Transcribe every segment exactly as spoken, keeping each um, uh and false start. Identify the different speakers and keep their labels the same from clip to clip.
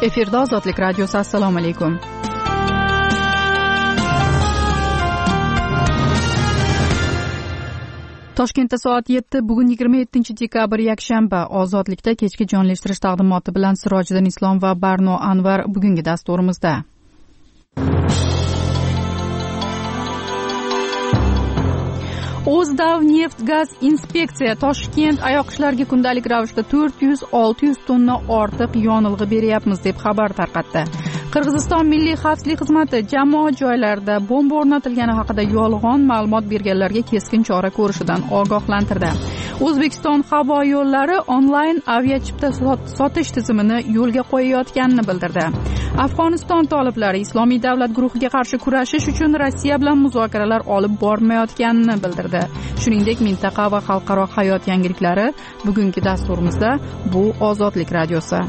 Speaker 1: Efirda Ozodlik radiosi. Assalomu alaykum. Toshkentda soat yetti, bugun yigirma yettinchi dekabr yakshanba. Ozodlikda kechki jonlashtirish taqdimoti bilan Sirojiddin Islom va Barno Anvar bugungi dasturimizda. O'zdav neft gaz inspeksiya Toshkent ayoqishlarga kundalik ravishda to'rt yuz olti yuz tonna ortiq yonilg'i beryapmiz deb xabar tarqatdi. Qirg'iziston Milliy xavfsizlik xizmati jamoat joylarida bomba o'rnatilgani haqida yolg'on ma'lumot berganlarga keskin chora ko'rishidan ogohlantirdi. O'zbekiston havo yo'llari onlayn aviachipta sotish tizimini yo'lga qo'yayotganini bildirdi. Afg'oniston toliblari Islomiy davlat guruhiga qarshi kurashish uchun Rossiya bilan muzokaralar olib bormayotganini bildirdi. Shuningdek, mintaqa va xalqaro hayot yangiliklari bugungi dasturimizda. Bu Ozodlik radiosi.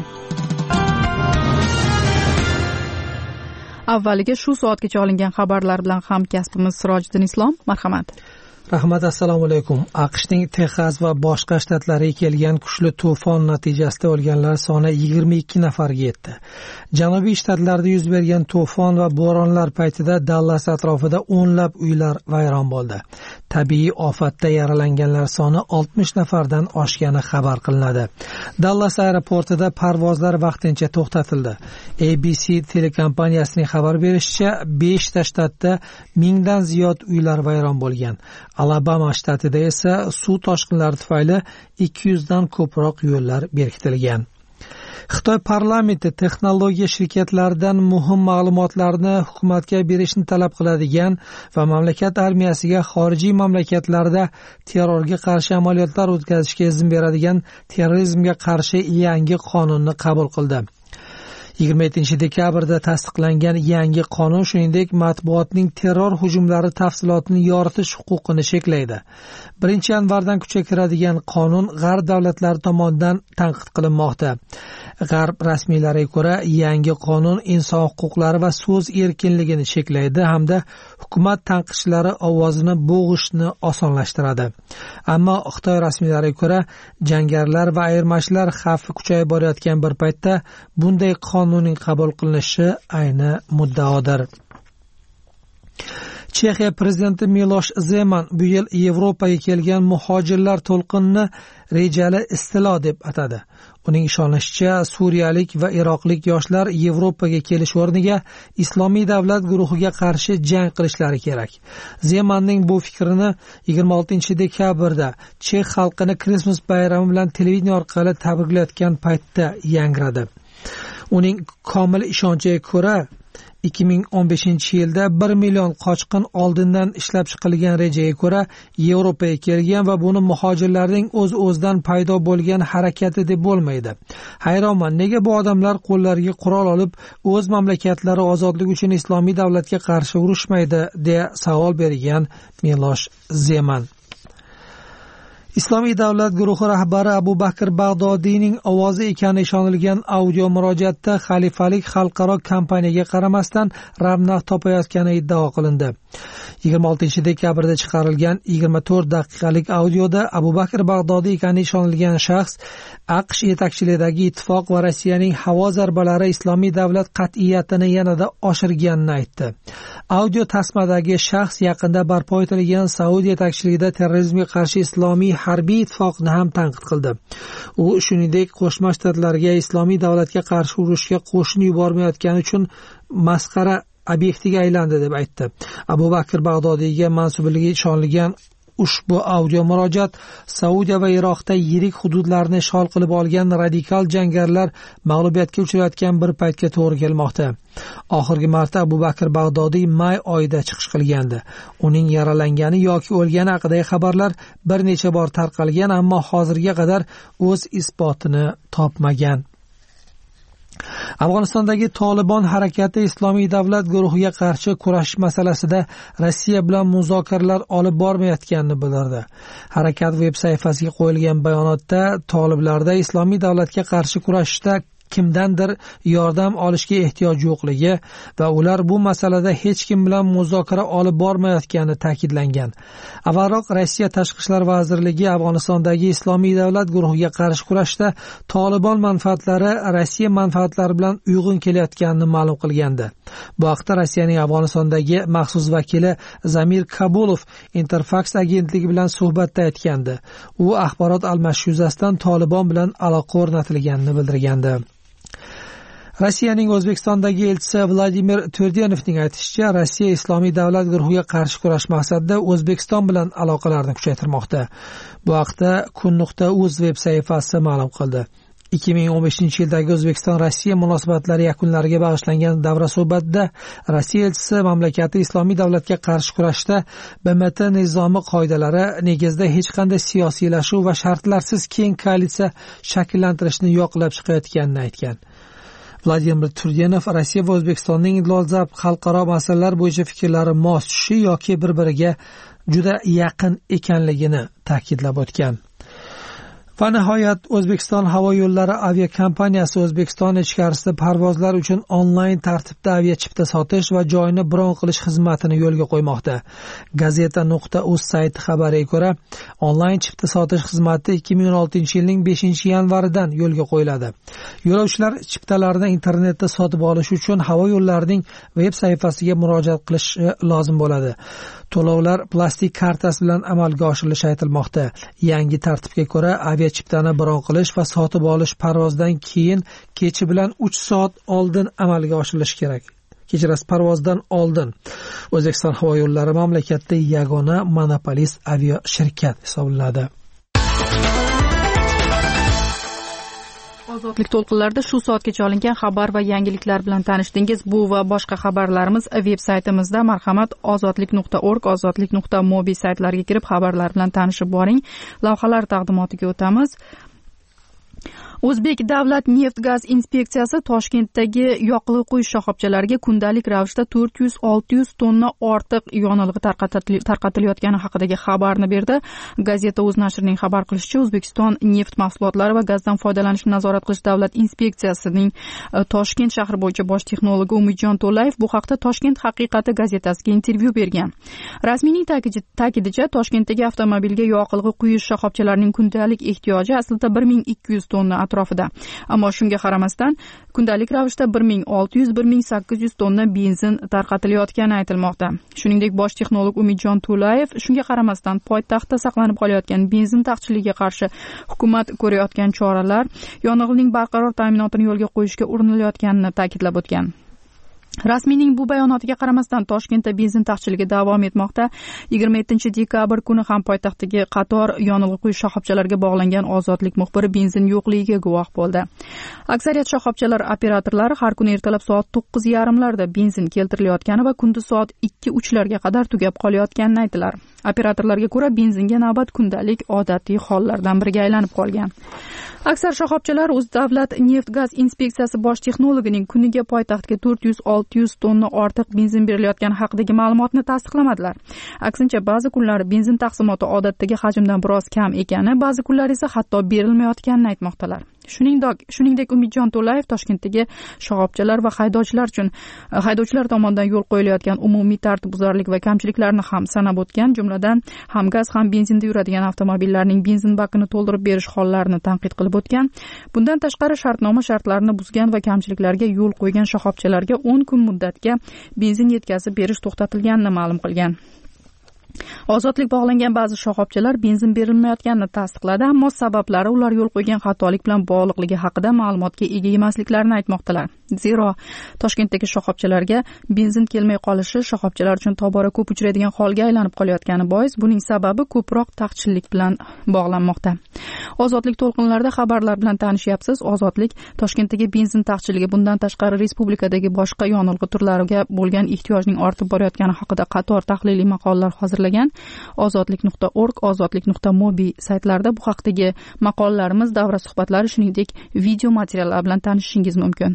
Speaker 1: Avvaliga shu soatgacha olingan xabarlar bilan hamkasbimiz Sirojiddin Islom, marhamat.
Speaker 2: Rahmat, assalomu alaykum. AQShning Texas va boshqa shtatlariga kelgan kuchli to'fon natijasida o'lganlar soni yigirma ikki nafarga yetdi. Janubiy shtatlarda yuz bergan to'fon va bo'ronlar paytida Dallas atrofida o'nlab uylar vayron bo'ldi. Tabiiy ofatda yaralanganlar soni oltmish nafardan oshgani xabar qilinadi. Dallas aeroportida parvozlar vaqtincha to'xtatildi. A B C telekompaniyasining xabar berishicha, besh ta shtatda mingdan ziyod uylar vayron bo'lgan. Alabama shtatida esa suv toshqinlari tufayli ikki yuz dan ko'proq yo'llar berkitilgan. Xitoy parlamenti texnologiya shirkatlaridan muhim ma'lumotlarni hukumatga berishni talab qiladigan va mamlakat armiyasiga xorijiy mamlakatlarda terrorga qarshi amaliyotlar o'tkazishga izn beradigan terrorizmga qarshi yangi qonunni qabul qildi. yigirma yettinchi dekabrda tasdiqlangan yangi qonun shuningdek matbuotning terror hujumlari tafsilotini yoritish huquqini cheklaydi. birinchi yanvardan kuchga kiradigan qonun G'arb davlatlari tomonidan tanqid qilinmoqda. G'arb rasmiylariga ko'ra, yangi qonun inson huquqlari va so'z erkinligini cheklaydi hamda hukumat tanqidchilari ovozini bo'g'ishni osonlashtiradi. Ammo Xitoy rasmiylariga ko'ra, jangarilar va ayirmachilar xavfi kuchayib borayotgan bir paytda bunday qonunning qabul qilinishi ayni muddaodir. Chexiya prezidenti Milosh Zeman bu yil Yevropaga kelgan muhojirlar to'lqinini rejali istilo deb atadi. Uning ishonishicha, suriyalik va iroqlik yoshlar Yevropaga kelish o'rniga Islomiy davlat guruhiga qarshi jang qilishlari kerak. Zemanning bu fikrini yigirma oltinchi dekabrda Chex xalqini Krismas bayrami bilan televideniya orqali tabriklayotgan paytda yangradi. Uning komil ishonchiga ko'ra, ikki ming o'n beshinchi yilda bir million qochqin oldindan ishlab chiqilgan rejaga ko'ra Yevropaga kelgan va buni muhojirlarning o'z-o'zidan paydo bo'lgan harakati deb bo'lmaydi. Hayronman, nega bu odamlar qo'llariga qurol olib o'z mamlakatlari ozodligi uchun Islomiy davlatga qarshi urushmaydi deya savol bergan Milosh Zeman. Islomiy davlat guruhi rahbari Abu Bakr Bag'dodiyning ovozi ekani ishonilgan audio murojaatda xalifalik xalqaro kompaniyaga qaramasdan ravnaq topayotgani iddao qilindi. yigirma oltinchi dekabrda chiqarilgan yigirma to'rt daqiqalik audioda Abu Bakr Bag'dodiy ekani ishonilgan shaxs AQSh yetakchiligidagi ittifoq va Rossiyaning havo zarbalari Islomiy davlat qat'iyatini yanada oshirganini aytdi. Audio tasmadagi shaxs yaqinda barpo etilgan Saudiya yetakchiligida terrorizmga qarshi islomiy harbiy ittifoqni ham tanqid qildi. U shuningdek Qo'shma Shtatlarga Islomiy davlatga qarshi urushga qo'shin yubormayotgani uchun masxara obyektiga aylandi deb aytdi. Abu Bakr Bag'dodiyga mansubligi ishonilgan ushbu audio murojaat Saudiya va Iroqda yirik hududlarni ishg'ol qilib olgan radikal jangarilar mag'lubiyatga uchrayotgan bir paytga to'g'ri kelmoqda. Oxirgi marta Abu Bakr Bag'dodiy may oyida chiqish qilgandi. Uning yaralangani yoki o'lgani haqidagi xabarlar bir necha bor tarqalgan, ammo hozirga qadar o'z isbotini topmagan. Afg'onistondagi Tolibon harakati Islomiy davlat guruhiga qarshi kurashish masalasida Rossiya bilan muzokaralar olib bormayotganini bildirdi. Harakat veb saytasiga qo'yilgan bayonotda toliblarda Islomiy davlatga qarshi kurashishda kimdandir yordam olishga ehtiyoj yo'qligi va ular bu masalada hech kim bilan muzokara olib bormayotgani ta'kidlangan. Avvalroq Rossiya Tashqi ishlar vazirligi Afg'onistondagi Islomiy davlat guruhiga qarshi kurashda Tolibon manfaatlari Rossiya manfaatlari bilan uyg'un kelayotganini ma'lum qilgandi. Bu haqda Rossiyaning Afg'onistondagi maxsus vakili Zamir Kabulov Interfax agentligi bilan suhbatda aytgandi. U axborot almashish yuzasidan Tolibon bilan aloqa o'rnatilganini bildirgandi. Rossiyaning O'zbekistondagi elchisi Vladimir Turdenovning aytishicha, Rossiya Islomiy davlat guruhiga qarshi kurash maqsadida O'zbekiston bilan aloqalarni kuchaytirmoqda. Bu haqda kun.uz veb saytasi ma'lum qildi. ikki ming o'n beshinchi yildagi O'zbekiston-Rossiya munosabatlari yakunlariga bag'ishlangan davra suhbatida Rossiya elchisi mamlakati islomiy davlatga qarshi kurashda B M T nizomi qoidalari negizida hech qanday siyosiylashuv va shartlarsiz keng koalitsiya shakllantirishni yoqlab chiqayotganini aytgan. Vladimir Turdenov Rossiya va O'zbekistonning dolzarb xalqaro masalalar bo'yicha fikrlari mos tushishi yoki bir-biriga juda yaqin ekanligini ta'kidlab o'tgan. Va nihoyat O'zbekiston havo yo'llari aviakompaniyasi O'zbekiston ichkarisida parvozlar uchun onlayn tartibda aviachipta sotish va joyni bron qilish xizmatini yo'lga qo'ymoqda. Gazeta.uz sayti xabariga ko'ra, onlayn chipta sotish xizmati ikki ming o'n oltinchi yilning beshinchi yanvaridan yo'lga qo'yiladi. Yo'lovchilar chiptalarni internetda sotib olish uchun havo yo'llarining veb saytasiga murojaat qilishi lozim bo'ladi. To'lovlar plastik kartasi bilan amalga oshirilishi aytilmoqda. Yangi tartibga ko'ra, aviachiptani bron qilish va sotib olish parvozdan keyin kechi bilan uch soat oldin amalga oshirilishi kerak. Kechirasiz, parvozdan oldin. O'zbekiston havo yo'llari mamlakatda yagona monopolist avia shirkat hisoblanadi.
Speaker 1: Ozodlik to'lqinlarida shu soatgacha olingan xabar va yangiliklar bilan tanishdingiz. Bu va boshqa xabarlarimiz veb saytimizda marhamat ozodlik nuqta org, ozodlik nuqta mobi saytlariga kirib xabarlar bilan tanishib boring. Lavhalar taqdimotiga o'tamiz. O'zbek davlat neft gaz inspeksiyasi Toshkentdagi yoqilg'i quyish shoxobchalariga kundalik ravishda to'rt yuz olti yuz tonna ortiq yonilg'i tarqatilayotgani haqidagi xabarni berdi. Gazeta.uz nashrining xabar qilishicha, O'zbekiston neft mahsulotlari va gazdan foydalanishni nazorat qilish davlat inspeksiyasining Toshkent shahri bo'yicha bosh texnologi Umidjon To'layev bu haqda Toshkent haqiqati gazetasiga intervyu bergan. Rasmiyning ta'kidicha, Toshkentdagi avtomobilga yoqilg'i quyish shoxobchalarining kundalik ehtiyoji aslida bir ming ikki yuz tonna atrofida. Ammo shunga qaramasdan kundalik ravishda bir ming olti yuz bir ming sakkiz yuz tonna benzin tarqatilayotgani aytilmoqda. Shuningdek, bosh texnolog Umidjon To'layev shunga qaramasdan poytaxtda saqlanib qolayotgan benzin taqchilligiga qarshi hukumat ko'rayotgan choralar yonilg'ining barqaror ta'minotini yo'lga qo'yishga urinilayotganini ta'kidlab o'tgan. Rasmiyning bu bayonotiga qaramasdan Toshkentda benzin taqchilligi davom etmoqda. yigirma yettinchi dekabr kuni ham poytaxtdagi qator yonilg'i quyish shoxobchalariga bog'langan Ozodlik muxbiri benzin yo'qligiga guvoh bo'ldi. Aksariyat shoxobchalar operatorlari har kuni ertalab soat to'qqiz yarim larda benzin keltirilayotgani va kunduz soat ikki uch larga qadar tugab qolayotganini aytdilar. Operatorlarga ko'ra, benzinga navbat kundalik odatiy hollardan biriga aylanib qolgan. Aksar shoxobchalar o'z davlat neft gaz inspeksiyasi bosh texnologining kuniga poytaxtga to'rt yuz olti yuz tonna ortiq benzin berilayotgani haqidagi ma'lumotni tasdiqlamadilar. Aksincha, ba'zi kunlar benzin taqsimoti odatdagi hajmdan biroz kam ekani, ba'zi kunlar esa hatto berilmayotganini aytmoqdalar. Shuningdek, shuningdek Umidjon To'layev Toshkentdagi shoxobchalar va haydovchilar uchun haydovchilar tomonidan yo'l qo'yilayotgan umumiy tartibbuzarlik va kamchiliklarni ham sanab o'tgan, jumladan ham gaz ham benzinda yuradigan avtomobillarning benzin bakini to'ldirib berish hollarini tanqid qilib o'tgan. Bundan tashqari, shartnoma shartlarini buzgan va kamchiliklarga yo'l qo'ygan shoxobchalarga o'n kun muddatga benzin yetkazib berish to'xtatilganini ma'lum qilgan. Ozodlik bog'langan ba'zi shoxobchalar benzin berilmayotganini tasdiqladi, ammo sabablari ular yo'l qo'ygan xatolik bilan bog'liqligi haqida ma'lumotga ega emasliklarini aytmoqdalar. Zero Toshkentdagi shoxobchalarga benzin kelmay qolishi shoxobchalar uchun tobora ko'p uchraydigan holga aylanib qolayotgani bois, buning sababi ko'proq taqchillik bilan bog'lanmoqda. Ozodlik to'lqinlarida xabarlar bilan tanishyapsiz. Ozodlik Toshkentdagi benzin taqchilligi, bundan tashqari respublikadagi boshqa yonilg'i turlariga bo'lgan ehtiyojning ortib borayotgani haqida qator tahliliy maqolalar hozirlagan. ozodlik nuqta org, ozodlik nuqta mobi saytlarida bu haqdagi maqolalarimiz, davra suhbatlari, shuningdek video materiallar bilan tanishishingiz mumkin.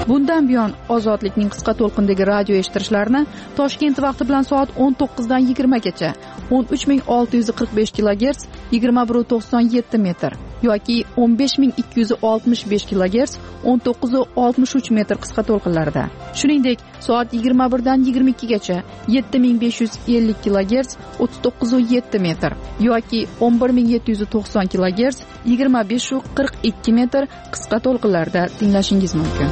Speaker 1: bundan buyon ozodlikning qisqa to'lqindagi radio eshittirishlarini Toshkent vaqti bilan soat o'n to'qqizdan yigirmagacha o'n uch ming olti yuz qirq besh kilogerts yigirma bir to'qson yetti metr yoki o'n besh ming ikki yuz oltmish besh kilogerts o'n to'qqiz oltmish uch metr qisqa to'lqinlarda. Shuningdek, soat yigirma birdan yigirma ikkigacha yetti ming besh yuz ellik kilogerts o'ttiz to'qqiz yetti metr yoki o'n bir ming yetti yuz to'qson kilogerts yigirma besh qirq ikki metr qisqa to'lqinlarda tinglashingiz mumkin.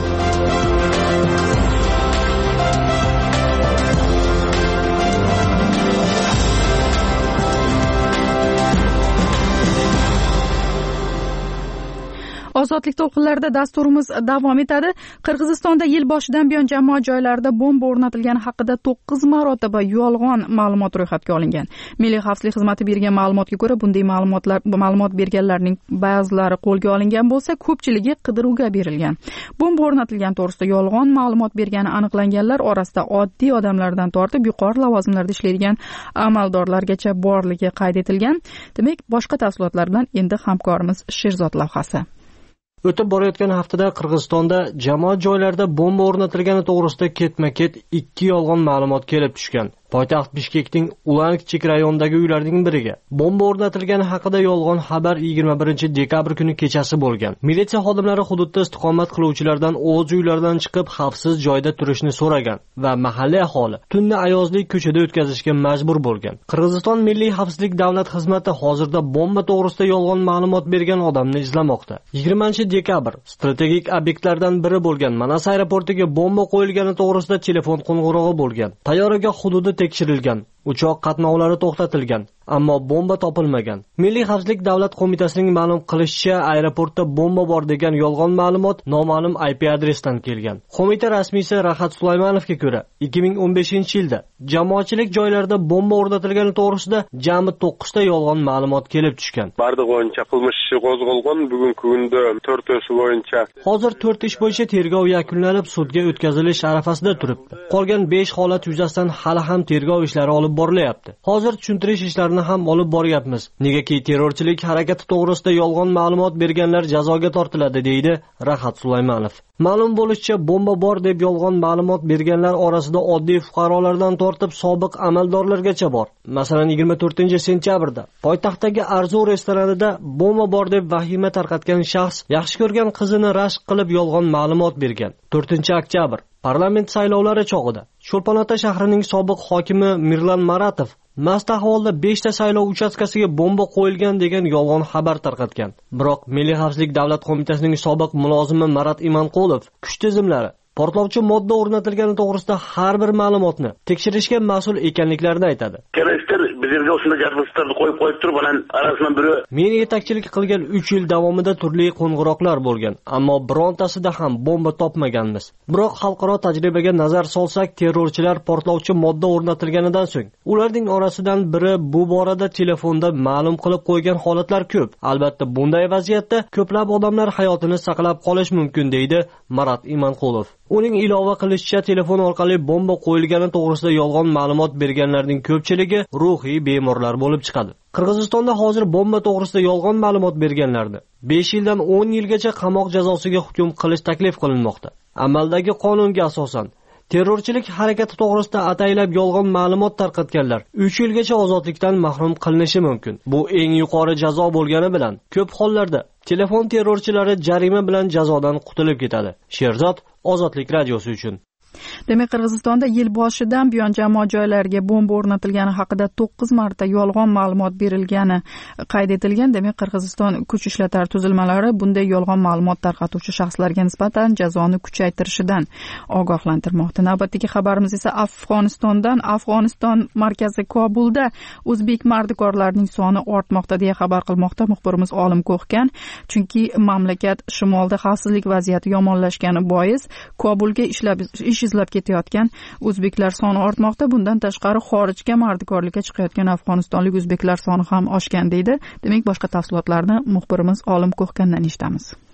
Speaker 1: Ozodlik to'lqinlarida dasturimiz davom etadi. Qirg'izistonda yil boshidan buyon jamoat joylarida bomba o'rnatilgani haqida to'qqiz marotaba yolg'on ma'lumot ro'yxatga olingan. Milliy xavfsizlik xizmati bergan ma'lumotga ko'ra, bunday ma'lumotlar ma'lumot berganlarning ba'zilari qo'lga olingan bo'lsa, ko'pchiligi qidiruvga berilgan. Bomba o'rnatilgani to'g'risida yolg'on ma'lumot bergani aniqlanganlar orasida oddiy odamlardan tortib yuqori lavozimlarda ishlaydigan amaldorlargacha borligi qayd etilgan. Demak, boshqa tafsilotlar bilan endi hamkorimiz Sherzod lavhasi.
Speaker 3: O'tib borayotgan haftada Qirg'izistonda jamoat joylarida bomba o'rnatilgani to'g'risida ketma-ket ikki yolg'on ma'lumot kelib tushgan. Poytaxt Bishkekning Ulan-Kichik rayonidagi uylarning biriga bomba o'rnatilgani haqida yolg'on xabar yigirma birinchi dekabr kuni kechasi bo'lgan. Militsiya xodimlari hududda istiqomat qiluvchilardan o'z uylaridan chiqib xavfsiz joyda turishni so'ragan va mahalliy aholi tunni ayozli ko'chada o'tkazishga majbur bo'lgan. Qirg'iziston Milliy xavfsizlik davlat xizmati hozirda bomba to'g'risida yolg'on ma'lumot bergan odamni izlamoqda. yigirmanchi dekabr strategik obyektlardan biri bo'lgan Manas aeroportiga bomba qo'yilgani to'g'risida telefon qo'ng'irog'i bo'lgan. Tayyoragoh hududi tekshirilgan, uchoq qatnovlari to'xtatilgan, ammo bomba topilmagan. Milliy xavfsizlik davlat qo'mitasining ma'lum qilishicha, aeroportda bomba bor degan yolg'on ma'lumot noma'lum I P adresdan kelgan. Qo'mita rasmiysi Rahat Sulaymanovga ko'ra, ikki ming o'n beshinchi yilda jamoatchilik joylarida bomba o'rnatilgani to'g'risida jami to'qqiz ta yolg'on ma'lumot kelib tushgan.
Speaker 4: Bardi bo'yicha qilmish ishi qo'zg'algan, bugungi kunda to'rt ish bo'yicha.
Speaker 3: Hozir to'rt ish bo'yicha tergov yakunlanib, sudga o'tkazilish arafasida turibdi. Qolgan besh holat yuzasidan hali ham tergov ishlari olib borilyapti. Hozir tushuntirish ishlarini ham olib boryapmiz. Negaki terrorchilik harakati to'g'risida yolg'on ma'lumot berganlar jazoga tortiladi, deydi Rahat Sulaymanov. Ma'lum bo'lishicha, bomba bor deb yolg'on ma'lumot berganlar orasida oddiy fuqarolardan tortib sobiq amaldorlargacha bor. Masalan, yigirma to'rtinchi sentyabrda poytaxtdagi Arzu restoranida bomba bor deb vahima tarqatgan shaxs yaxshi ko'rgan qizini rashk qilib yolg'on ma'lumot bergan. to'rtinchi oktyabr parlament saylovlari chog'ida Cho'lpon-Ota shahrining sobiq hokimi Mirlan Maratov mast ahvolda besh ta saylov uchastkasiga bomba qo'yilgan degan yolg'on xabar tarqatgan. Biroq Milliy xavfsizlik davlat qo'mitasining sobiq mulozimi Marat Imanqulov kuch tizimlari portlovchi modda o'rnatilgani to'g'risida har bir ma'lumotni tekshirishga mas'ul ekanliklarini aytadi.
Speaker 5: Kerakdir, bizga o'shunday gaplarni qo'yib qo'yib turib, ular orasidan biri
Speaker 3: men yetakchilik qilgan uch yil davomida turli qo'ng'iroqlar bo'lgan, ammo birontasida ham bomba topmaganmiz. Biroq xalqaro tajribaga nazar solsak, terrorchilar portlovchi modda o'rnatilganidan so'ng ularning orasidan biri bu borada telefonda ma'lum qilib qo'ygan holatlar ko'p. Albatta, bunday vaziyatda ko'plab odamlar hayotini saqlab qolish mumkin, deydi Marat Imanqulov. Uning ilova qilishicha, telefon orqali bomba qo'yilgani to'g'risida yolg'on ma'lumot berganlarning ko'pchiligi ruhiy bemorlar bo'lib chiqadi. Qirg'izistonda hozir bomba to'g'risida yolg'on ma'lumot berganlarni besh yildan o'n yilgacha qamoq jazosiga hukm qilish taklif qilinmoqda. Amaldagi qonunga asosan terrorchilik harakati to'g'risida ataylab yolg'on ma'lumot tarqatganlar uch yilgacha ozodlikdan mahrum qilinishi mumkin. Bu eng yuqori jazo bo'lgani bilan ko'p hollarda telefon terrorchilari jarima bilan jazodan qutulib ketadi. Sherzod, Ozodlik radiosi uchun.
Speaker 1: Demak, Qirg'izistonda yil boshidan buyon jamoat joylariga bomba o'rnatilgani haqida to'qqiz marta yolg'on ma'lumot berilgani qayd etilgan. Demak, Qirg'iziston kuch ishlatar tuzilmalari bunday yolg'on ma'lumot tarqatuvchi shaxslarga nisbatan jazoni kuchaytirishidan ogohlantirmoqda. Navbatdagi xabarimiz esa Afg'onistondan. Afg'oniston markazi Kobulda o'zbek mardikorlarining soni ortmoqda deya xabar qilmoqda muxbirimiz Olim Ko'xkan. Chunki mamlakat shimolda xavfsizlik vaziyati yomonlashgani bois Kobulga ishlab ish izlab ketayotgan o'zbeklar soni ortmoqda. Bundan tashqari xorijga mardikorlikka chiqayotgan afg'onistonlik o'zbeklar soni ham oshgan, deydi. Demak, boshqa tafsilotlarni muxbirimiz Olim Ko'xkandan eshitamiz.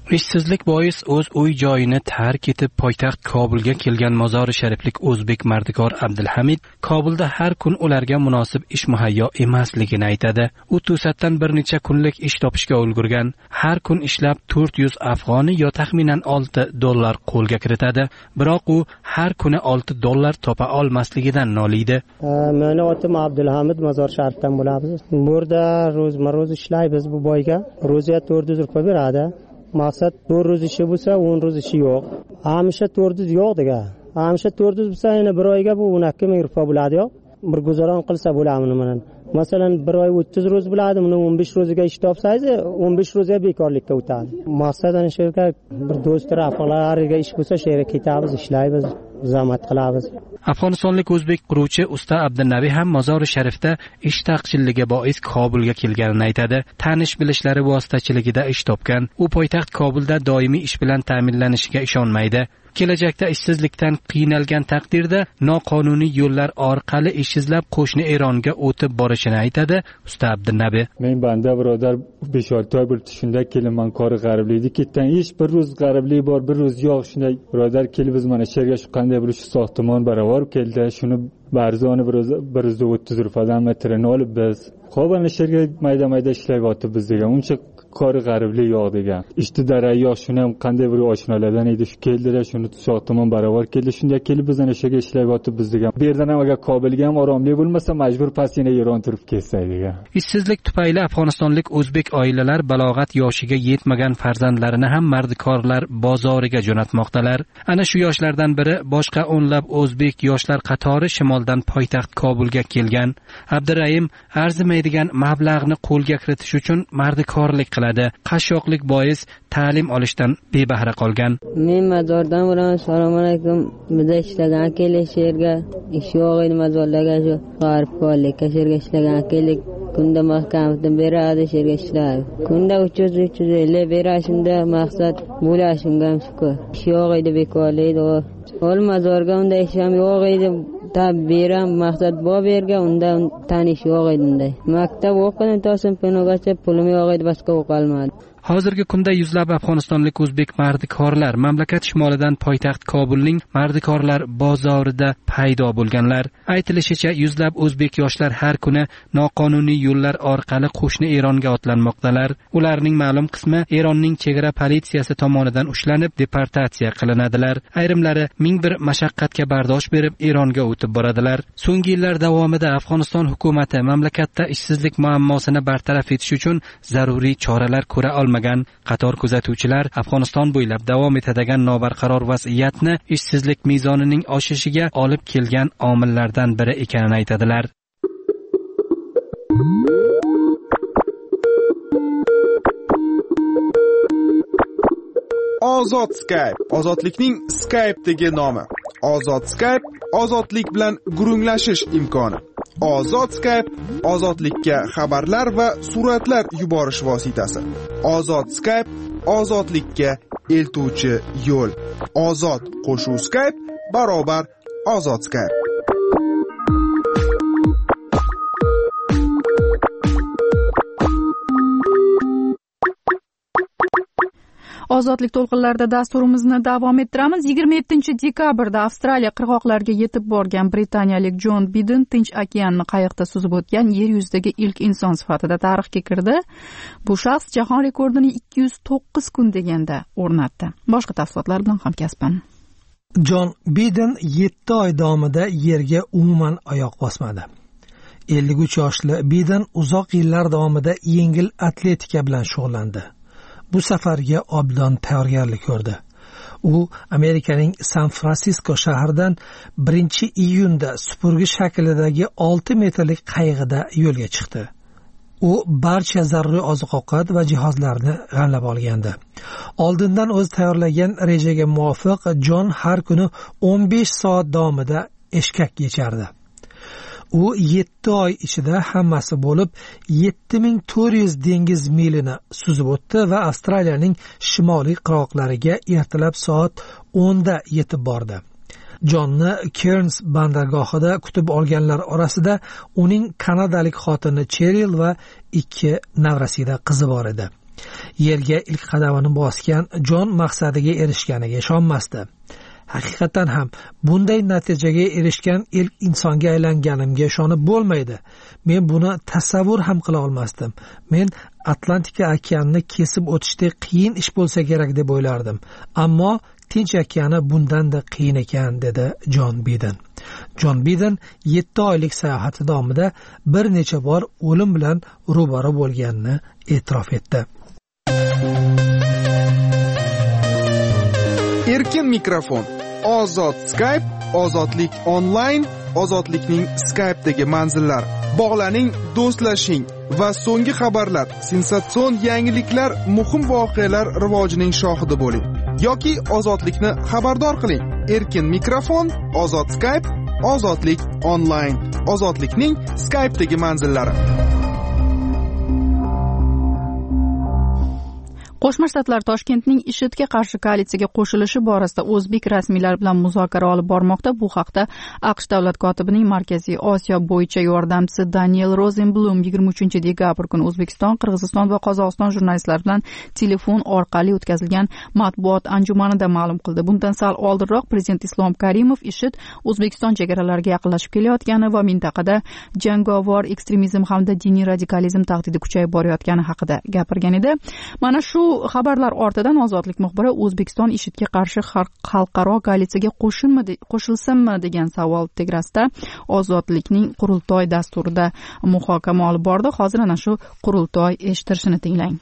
Speaker 6: Ishsizlik bois o'z uy joyini tark etib poytaxt Kobulga kelgan Mozori Shariflik o'zbek mardikor Abdulhamid Kobulda har kun ularga munosib ish muhayyo emasligini aytadi. U to'satdan bir necha kunlik ish topishga ulgurgan. Har kun ishlab to'rt yuz afg'oni yo taxminan olti dollar qo'lga kiritadi. Biroq u har kuni olti dollar topa olmasligidan noliydi.
Speaker 7: Meni otim Abdulhamid, Mozor Sharifdan bo'lamiz. Bu yerda ro'zma-ro'z ishlaymiz bu boyga. Ro'ziga to'rt yuz rupiya beradi. Maqsad to'rt yuz ishi bo'lsa, o'n yuz ishi yo'q. Hamisha to'rt yuz yo'q degan. Hamisha to'rt yuz bo'lsa, yana bir oyga bu o'n ikki ming rupiya bo'ladi-yu. Bir guzoron qilsa bo'lamini mana. Masalan, bir oy o'ttiz ro'z bo'ladi, buni o'n besh ro'ziga ish topsangiz, o'n besh ro'ziga bekorlikka o'tadi. Maqsad ana shu yerga bir do'st taraflariga ish bo'lsa, shu yerga ketamiz, ishlaymiz, zahmat qilamiz.
Speaker 6: Afg'onistonlik o'zbek quruvchi usta Abdunabi ham Mozori Sharifda ish taqchilligi bois Kobulga kelganini aytadi. Tanish bilishlari vositachiligida ish topgan. U poytaxt Kobulda doimiy ish bilan ta'minlanishiga ishonmaydi. Kelajakda ishsizlikdan qiynalgan taqdirda noqonuniy yo'llar orqali ish izlab qo'shni Eronga o'tib borishini aytadi usta Abdunabi.
Speaker 8: Men banda birodar besh olti oy bo'ldi shunda kelinman qori g'ariblikda ketdan ish bir ro'z g'ariblik bor, bir ro'z yo'q. Shunda birodar kelib biz mana sherga shu qanday bir shu soxtimon baravar keldi. Shuni barzoni bir yuz o'ttiz rupiyadan metrini olib biz qolgan sherga mayda-mayda ishlayotib biz degan. Uncha qori g'ariblik yo'q degan. Ishti daray yo'q, shuni ham qanday bir oshnalardan edi. Shu keldilar, shuni soxtimon baravar keldi. Shunda kelib biz ana sherga ishlayotib biz degan. Bu yerdan ham agar Kobulga ham oromli bo'lmasa, majbur pasina Eron turib ketsak degan.
Speaker 6: Ishsizlik tufayli Afg'onistonlik o'zbek oilalar balog'at yoshiga yetmagan farzandlarini ham mardikorlar bozoriga jo'natmoqdalar. Ana shu yoshlardan biri boshqa o'nlab o'zbek yoshlar qatori shimoldan poytaxt Kobulga kelgan. Abdurayim arzimaydigan mablag'ni qo'lga kiritish uchun mardikorlik qiladi. Qashshoqlik bois ta'lim olishdan bebahra qolgan.
Speaker 9: Men mazordan bo'laman. Assalomu alaykum. Bizda ishlagan kelik sherga ish yo'q edi mazorlarga shu g'arib qoldik. Sherga ishlagan kelik kunda mahkamdan beradi sherga ishlaydi. Kunda uch yuz uch yuz ellik berashimda maqsad bo'lashimga shukur. Ish yo'q edi bekorlik. Ol mazorga unda ish ham yo'q edi. Tab beram maqsad bo berga unda tanish yo'q edi unda. Maktab o'qidim to'sin panogacha pulim yo'q edi, boshqa o'qolmadi.
Speaker 6: Hozirgi kunda yuzlab afg'onistonlik o'zbek mardikorlar mamlakat shimolidan poytaxt Kobulning mardikorlar bozorida paydo bo'lganlar. Aytilishicha, yuzlab o'zbek yoshlar har kuni noqonuniy yo'llar orqali qo'shni Eronga otlanmoqdalar. Ularning ma'lum qismi Eronning chegara politsiyasi tomonidan ushlanib, deportatsiya qilinadilar. Ayrimlari ming bir mashaqqatga bardosh berib Eronga o'tib boradilar. So'nggi yillar davomida Afg'oniston hukumati mamlakatda ishsizlik muammosini bartaraf etish uchun zaruriy choralar ko'ra olmagan. Qator kuzatuvchilar Afg'oniston bo'ylab davom etadigan nobarqaror vaziyatni ishsizlik mezonining oshishiga olib kelgan omillardan biri ekanini aytadilar.
Speaker 10: Ozod Skype, ozodlikning Skype'dagi nomi. Ozod Skype, ozodlik bilan gurunglashish imkoni. Ozod Skype, ozodlikka xabarlar va suratlar yuborish vositasi. Ozod Skype, ozodlikka eltuvchi yo'l. Ozod qo'shuv Skype barobar Ozod Skype.
Speaker 1: Ozodlik to'lqinlarida dasturimizni davom ettiramiz. yigirma yettinchi dekabrda Avstraliya qirg'oqlariga yetib borgan britaniyalik Jon Biden Tinch okeanni qayiqda suzib o'tgan yer yuzidagi ilk inson sifatida tarixga kirdi. Bu shaxs jahon rekordini ikki yuz to'qqiz kun deganda o'rnatdi. Boshqa tafsilotlar bilan hamkasbim.
Speaker 2: Jon Biden yetti oy davomida yerga umuman oyoq bosmadi. ellik uch yoshli Biden uzoq yillar davomida yengil atletika bilan shug'ullandi. Bu safarga obdon tayyorgarlik ko'rdi. U Amerikaning San Fransisko shahridan birinchi iyunda supurgi shaklidagi olti metrlik qayiqida yo'lga chiqdi. U barcha zaruriy oziq-ovqat va jihozlarni g'amlab olgandi. Oldindan o'z tayyorlagan rejaga muvofiq Jon har kuni o'n besh soat davomida eshkak yechardi. U yetti oy ichida hammasi bo'lib yetti ming to'rt yuz dengiz milini suzib o'tdi va Avstraliyaning shimoliy qirg'oqlariga ertalab soat o'nda yetib bordi. Jonni Cairns bandargohida kutib olganlar orasida uning kanadalik xotini Cheryl va ikki nevarasida qizi bor edi. Yerga ilk qadamini bosgan Jon maqsadiga erishganiga ishonmasdi. Haqiqatan ham bunday natijaga erishgan ilk insonga aylanganimga ishonib bo'lmaydi. Men buni tasavvur ham qila olmasdim. Men Atlantika okeanini kesib o'tishdek qiyin ish bo'lsa kerak deb o'ylardim. Ammo Tinch okeani bundan-da qiyin ekan, dedi Jon Biden. Jon Biden yetti oylik sayohati davomida bir necha bor o'lim bilan ro'baro bo'lganini e'tirof etdi.
Speaker 10: Erkin mikrofon, ozod Skype, ozodlik onlayn, ozodlikning Skype'dagi manzillari. Bog'laning, do'stlashing va so'nggi xabarlar, sensatsion yangiliklar, muhim voqealar rivojining shohidi bo'ling. Yoki ozodlikni xabardor qiling. Erkin mikrofon, ozod Skype, ozodlik onlayn, ozodlikning Skype'dagi manzillari.
Speaker 1: Qo'shma Shtatlar Toshkentning IShIDga qarshi koalitsiyaga qo'shilishi borasida o'zbek rasmiylari bilan muzokara olib bormoqda. Bu haqda AQSh davlat kotibining Markaziy Osiyo bo'yicha yordamchisi Daniel Rosenblum yigirma uchinchi dekabr kuni O'zbekiston, Qirg'iziston va Qozog'iston jurnalistlari bilan telefon orqali o'tkazilgan matbuot anjumanida ma'lum qildi. Bundan sal oldinroq Prezident Islom Karimov IShID O'zbekiston chegaralariga yaqinlashib kelayotgani va mintaqada jangovar ekstremizm hamda diniy radikalizm tahdidi kuchayib borayotgani haqida gapirgan edi. Mana shu xabarlar ortidan Ozodlik muxbiri O'zbekiston IShIDga qarshi xalqaro koalitsiyaga qo'shilsinmi degan savol tegrasida Ozodlikning qurultoy dasturida muhokama olib bordi. Hozir ana shu qurultoy eshittirishini tinglang.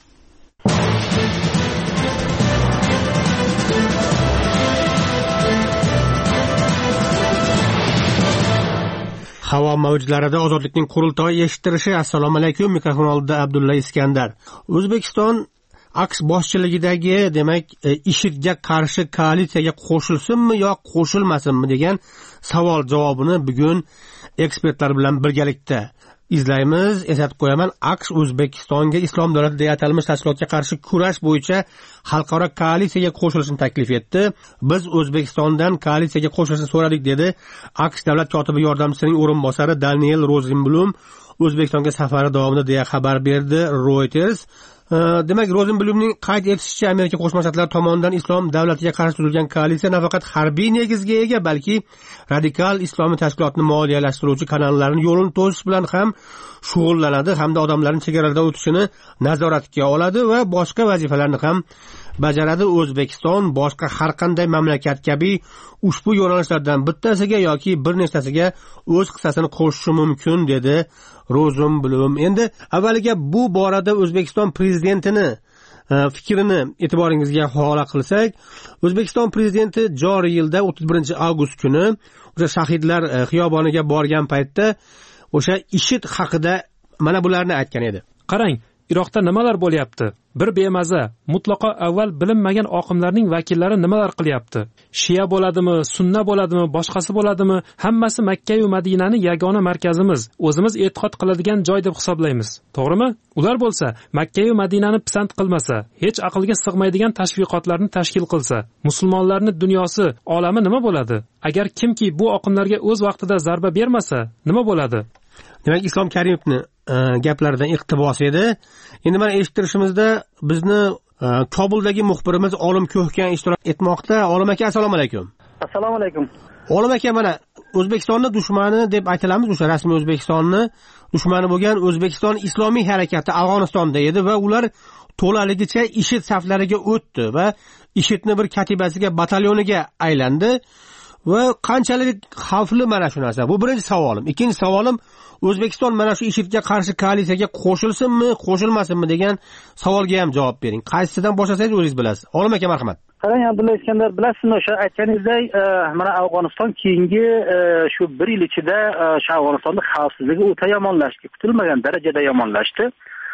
Speaker 11: Havo mavjlarida Ozodlikning qurultoyi eshittirishi. Assalomu alaykum. Mikrofon oldida Abdulla Iskandar. O'zbekiston AQSh boshchiligidagi, demak, IShIDga qarshi koalitsiyaga qo'shilsinmi yo qo'shilmasinmi degan savol javobini bugun ekspertlar bilan birgalikda izlaymiz. Eslatib qo'yaman, AQSh O'zbekistonga Islom davlati deya atalmish tashkilotga qarshi kurash bo'yicha xalqaro koalitsiyaga qo'shilishni taklif etdi. Biz O'zbekistondan koalitsiyaga qo'shilishni so'radik, dedi AQSh davlat kotibi yordamchisining o'rinbosari Daniel Rosenblum O'zbekistonga safari davomida, deya xabar berdi Reuters. Demak, Rosenblumning qayd etishicha, Amerika Qo'shma Shtatlari tomonidan islom davlatiga qarshi tuzilgan koalitsiya nafaqat harbiy negizga ega, balki radikal islomiy tashkilotni moliyalashtiruvchi kanallarning yo'lini to'sish bilan ham shug'ullanadi, hamda odamlarning chegaralardan o'tishini nazoratga oladi va boshqa vazifalarni ham bajaradi. O'zbekiston boshqa har qanday mamlakat kabi ushbu yo'nalishlardan bittasiga yoki bir nechtasiga o'z hissasini qo'shishi mumkin, dedi Rosenblum. Endi avvaliga bu borada O'zbekiston prezidentini fikrini e'tiboringizga havola qilsak, O'zbekiston prezidenti joriy yilda o'ttiz birinchi avgust kuni o'sha shahidlar xiyoboniga borgan paytda o'sha IShID haqida mana bularni aytgan edi.
Speaker 12: Qarang, Iroqda nimalar bo'lyapti? Bir bemaza, mutlaqo avval bilinmagan oqimlarning vakillari nimalar qilyapti? Shia bo'ladimi, sunna bo'ladimi, boshqasi bo'ladimi, hammasi Makka va Madinani yagona markazimiz, o'zimiz e'tiqod qiladigan joy deb hisoblaymiz. To'g'rimi? Ular bo'lsa Makka va Madinani pisand qilmasa, hech aqlga sig'maydigan tashviqotlarni tashkil qilsa, musulmonlarning dunyosi, olami nima bo'ladi? Agar kimki bu oqimlarga o'z vaqtida zarba bermasa, nima bo'ladi?
Speaker 11: Demak, Islom Karimovni gaplaridan iqtibos edi. Endi mana eshittirishimizda bizni Kobuldagi muxbirimiz Olim Ko'hkan ishtirok etmoqda. Olim aka, assalomu alaykum.
Speaker 13: Assalomu alaykum.
Speaker 11: Olim aka, mana O'zbekistonni dushmani deb aytilamiz, o'sha rasmiy O'zbekistonni dushmani bo'lgan O'zbekiston Islomiy harakati Afg'onistonda edi va ular to'laligicha IShID saflariga o'tdi va IShIDni bir katibasiga, batalyoniga aylandi. Va qanchalik xavfli mana shu narsa? Bu birinchi savolim. Ikkinchi savolim, O'zbekiston mana shu IShIDga qarshi koalitsiyaga qo'shilsinmi, qo'shilmasinmi degan savolga ham javob bering. Qaysidan boshlasangiz o'zingiz bilasiz. Olim aka, marhamat.
Speaker 13: Qarang, Abdulla Iskandar, bilasizmi, o'sha aytganingizdek, mana Afg'oniston keyingi shu bir yil ichida shu Afg'onistonning xavfsizligi o'ta yomonlashdi, kutilmagan darajada yomonlashdi.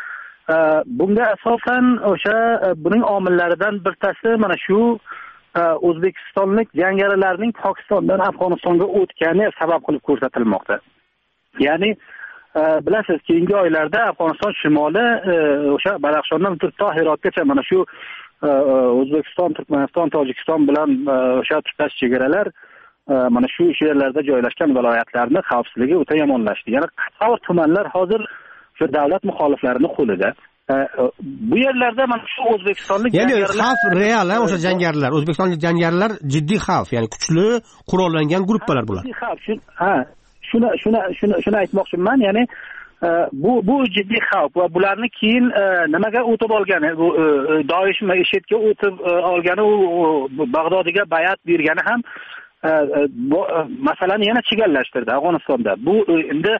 Speaker 13: Bunga asosan o'sha buning omillaridan bittasi mana shu O'zbekistonlik jangarilarning Pokistondan Afg'onistonga o'tgani sabab qilib ko'rsatilmoqda. Ya'ni bilasiz, keyingi oylarda Afg'oniston shimoli o'sha Badaxshondan to Hirotgacha mana shu O'zbekiston, Turkmaniston, Tojikiston bilan o'sha tutash chegaralar mana shu yerlarda joylashgan viloyatlarning xavfsizligi o'ta yomonlashdi. Ya'ni qator tumanlar hozir shu davlat muxoliflarining qo'lida. bu yerlarda mana shu o'zbekistonlik
Speaker 11: ya'ni xavf real, o'sha jangarilar, o'zbekistonlik jangarilar jiddiy xavf, ya'ni kuchli qurollangan gruppalar bular.
Speaker 13: Jiddiy xavf, ha, shuni shuni shuni shuni aytmoqchiman, ya'ni bu bu jiddiy xavf va bularni keyin nimaga o'tib olgani, bu Doishmi IShIDga o'tib olgani, u Bag'dodiga bayat bergani ham masalani yana chigallashtirdi Afg'onistonda. Bu endi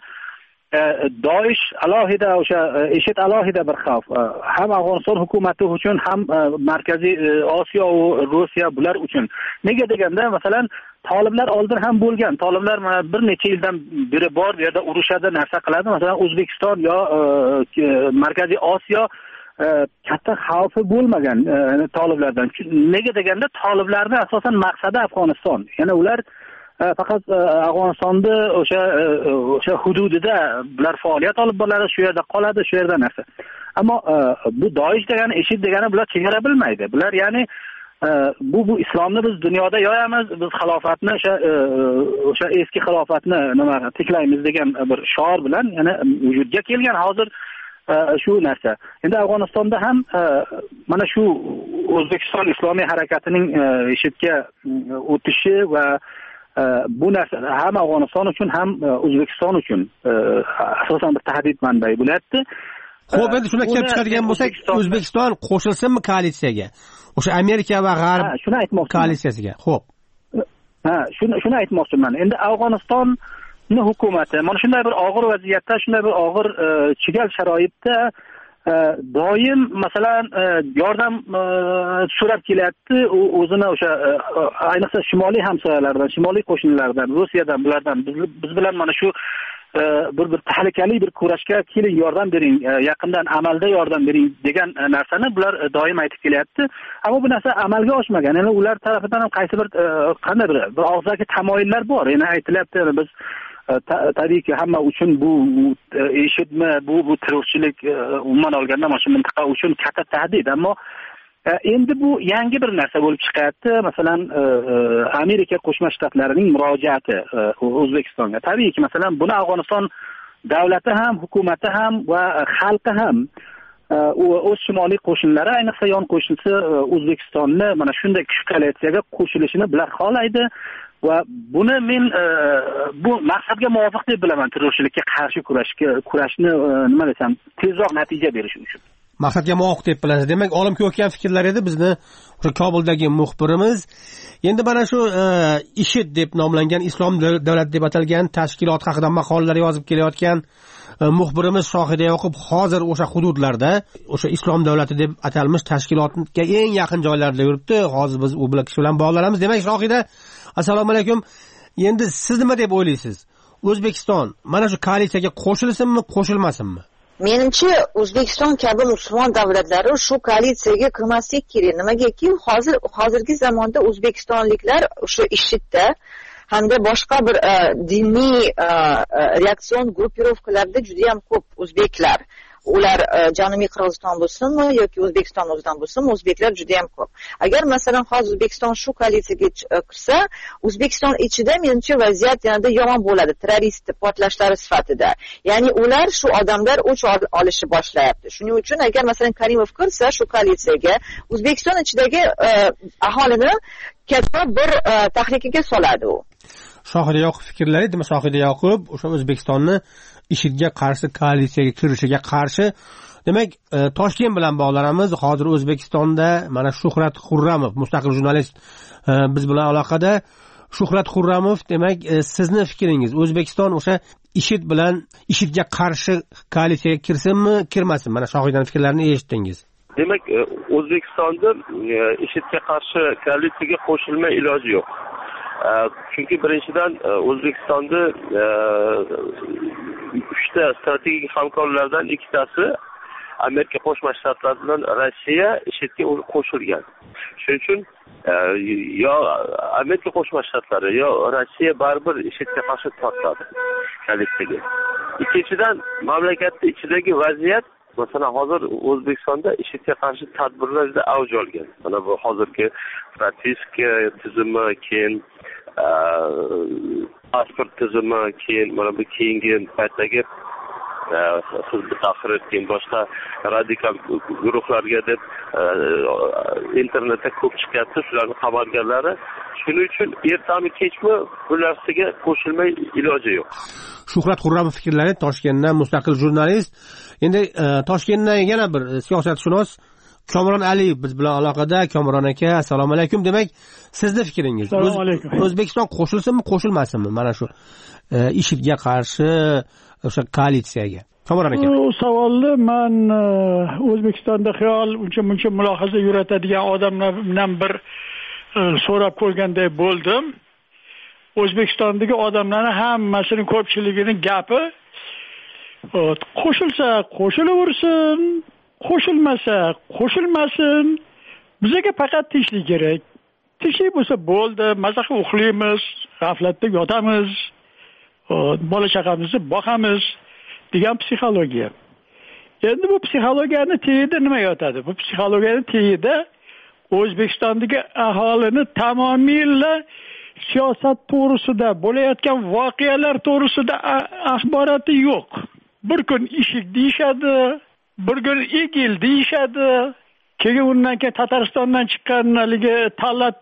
Speaker 13: Doish alohida, o'sha IShID alohida bir xavf. Ham Afg'oniston hukumati uchun, ham Markaziy Osiyo va Rossiya bular uchun. Nega deganda, masalan, toliblar oldin ham bo'lgan. Toliblar mana bir necha yildan beri bor, bu yerda urushadi, narsa qiladi. Masalan, O'zbekiston yo Markaziy Osiyo katta xavfi bo'lmagan toliblardan. Nega deganda, toliblarning asosan maqsadi Afg'oniston. Ya'ni ular faqat Afg'onistonda o'sha o'sha hududida bular faoliyat olib boradi, shu yerda qoladi, shu yerda narsa. Ammo bu Doish degani, IShID degani bular chegara bilmaydi. Bular ya'ni bu bu islomni biz dunyoda yoyamiz, biz xilofatni o'sha o'sha eski xilofatni nima tiklaymiz degan bir shior bilan yana vujudga kelgan hozir shu narsa. Endi Afg'onistonda ham mana shu O'zbekiston Islomiy harakatining IShIDga o'tishi va bu narsa ham Afg'oniston uchun ham O'zbekiston uchun asosan bir tahdid manbai bo'lyapti.
Speaker 11: Xo'p, endi shuna kelib chiqadigan bo'lsak, O'zbekiston qo'shilsinmi koalitsiyaga? O'sha Amerika va G'arb
Speaker 13: shuni aytmoqchiman.
Speaker 11: Koalitsiyasiga. Xo'p.
Speaker 13: Ha, shuni shuni aytmoqchiman. Endi Afg'onistonning hukumati mana shunday bir og'ir vaziyatda, shunday bir og'ir chigal sharoitda doim masalan yordam so'rab kelyapti. U o'zini o'sha ayniqsa shimoliy hamsoyalardan, shimoliy qo'shnilardan, Rossiyadan, bulardan biz bilan mana shu bir bir tahlikali bir kurashga keling, yordam bering, yaqindan amalda yordam bering degan narsani bular doim aytib kelyapti. Ammo bu narsa amalga oshmagan. Ya'ni ular tarafidan ham qaysi bir qanday bir bir og'zaki tamoyillar bor. Ya'ni aytilyapti, biz tabiiyki hamma uchun bu IShIDmi, bu bu terrorchilik umuman olganda mana shu mintaqa uchun katta tahdid. Ammo endi bu yangi bir narsa bo'lib chiqyapti. Masalan, Amerika Qo'shma Shtatlarining murojaati O'zbekistonga. Tabiiyki, masalan, buni Afg'oniston davlati ham, hukumati ham va xalqi ham o'z shimoliy qo'shinlari, ayniqsa yon qo'shnisi O'zbekistonni mana shunday kuch koalitsiyaga qo'shilishini bular xohlaydi. Va buni men bu maqsadga muvofiq deb bilaman, terrorchilikka qarshi kurashga kurashni nima desam, tezroq natija berish uchun.
Speaker 11: Maqsadga muvofiq deb bilasiz. Demak, olim ko'kkan fikrlar edi bizni o'sha Kobuldagi muxbirimiz. Endi mana shu IShID deb nomlangan Islom davlati deb atalgan tashkilot haqida maqolalar yozib kelayotgan muxbirimiz Shohida Yoqub hozir o'sha hududlarda, o'sha Islom davlati deb atalmish tashkilotga eng yaqin joylarda yuribdi. Hozir biz u bilan kishi bilan bog'lanamiz. Demak, Shohida, assalomu alaykum. Endi siz nima deb o'ylaysiz? O'zbekiston mana shu koalitsiyaga qo'shilsinmi, qo'shilmasinmi?
Speaker 14: Menimcha, O'zbekiston kabi musulmon davlatlari shu koalitsiyaga kirmaslik kerak. Nimagaki, hozir hozirgi zamonda o'zbekistonliklar o'sha IShIDda hamda boshqa bir diniy reaksion gruppirovkalarda juda ham ko'p o'zbeklar. Ular Janubiy Qirg'iziston bo'lsinmi yoki O'zbekiston o'zidan bo'lsinmi, o'zbeklar juda ham ko'p. Agar masalan hozir O'zbekiston shu koalitsiyaga kirsa, O'zbekiston ichida menimcha vaziyat yanada yomon bo'ladi, terrorist portlashlari sifatida. Ya'ni ular shu odamlar o'ch olishi boshlayapti. Shuning uchun agar masalan Karimov kirsa shu koalitsiyaga, O'zbekiston ichidagi aholini katta bir tahlikaga soladi u.
Speaker 11: Shohida Yoqub fikrlari, demak Shohida Yoqub o'sha O'zbekistonni IShIDga qarshi koalitsiyaga kirishiga qarshi. Demak, Toshkent bilan bog'lanamiz. Hozir O'zbekistonda mana Shuhrat Xurramov, mustaqil jurnalist biz bilan aloqada. Shuhrat Xurramov, demak, sizni fikringiz, O'zbekiston o'sha IShID bilan IShIDga qarshi koalitsiyaga kirsinmi, kirmasin? Mana Shohidaning fikrlarini eshitdingiz.
Speaker 15: Demak, O'zbekistonda IShIDga qarshi koalitsiyaga qo'shilma iloji yo'q. Chunki birinchidan O'zbekistonda uchta strategik hamkorlardan ikkitasi Amerika Qo'shma Shtatlari bilan Rossiya IShIDga qo'shilgan. Shuning uchun yo Amerika Qo'shma Shtatlari yo Rossiya baribir IShIDga qarshi tortadi koalitsiyaga. Ikkinchidan, mamlakatning ichidagi vaziyat, masalan, hozir O'zbekistonda IShIDga qarshi tadbirlarda avj olgan. Mana bu hozirgi propiska tizimi, keyin pasport tizimi, keyin mana bu keyingi paytdagi hizb tahrir keyin boshqa radikal guruhlarga deb internetda ko'p chiqyapti shularni xabargarlari. Shuning uchun ertami kechmi bu narsaga qo'shilmay iloji yo'q.
Speaker 11: Shuhrat Xurramov fikrlari, Toshkentdan mustaqil jurnalist. Endi Toshkentdan yana bir siyosatshunos Komron Aliyev biz bilan aloqada. Komron aka, assalomu alaykum. Demak, sizning fikringiz.
Speaker 16: Assalomu alaykum.
Speaker 11: O'zbekiston qo'shilsinmi, qo'shilmasinmi? Mana shu IShIDga qarshi o'sha koalitsiyaga. Komron aka.
Speaker 16: Bu savolni men O'zbekistonda xiyol uncha-muncha mulohaza yuritadigan odamlardan bir so'rab ko'rganday bo'ldim. O'zbekistondagi odamlarning hammasining ko'pchiligining gapi qo'shilsa qo'shilaversin, qo'shilmasa qo'shilmasin. Bizga faqat tinchlik kerak. Tinchlik bo'lsa bo'ldi, mazaqa uxlaymiz, g'aflatda yotamiz, bola chaqamizni boqamiz degan psixologiya. Endi bu psixologiyani tiyida nima yotadi? Bu psixologiyani tiyida O'zbekistondagi aholini tamomila siyosat to'g'risida, bo'layotgan voqealar to'g'risida axboroti yo'q. Bir kun IShID deyishadi, bir kun IGIL deyishadi. Keyin undan keyin Tataristondan chiqqan haligi Talat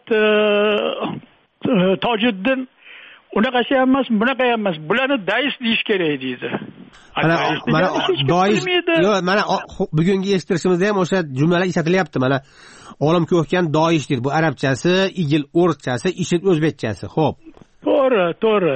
Speaker 16: Tojiddin unaqasi ham emas, bunaqa ham emas. Bularni dais deyish kerak deydi.
Speaker 11: Mana mana dois yo'q, mana bugungi eshittirishimizda ham o'sha jumlalar ishlatilyapti. Mana olim ko'rgan doish deydi. Bu arabchasi, IGIL o'rikchasi, IShID o'zbekchasi. Xo'p.
Speaker 16: To'g'ri, to'g'ri.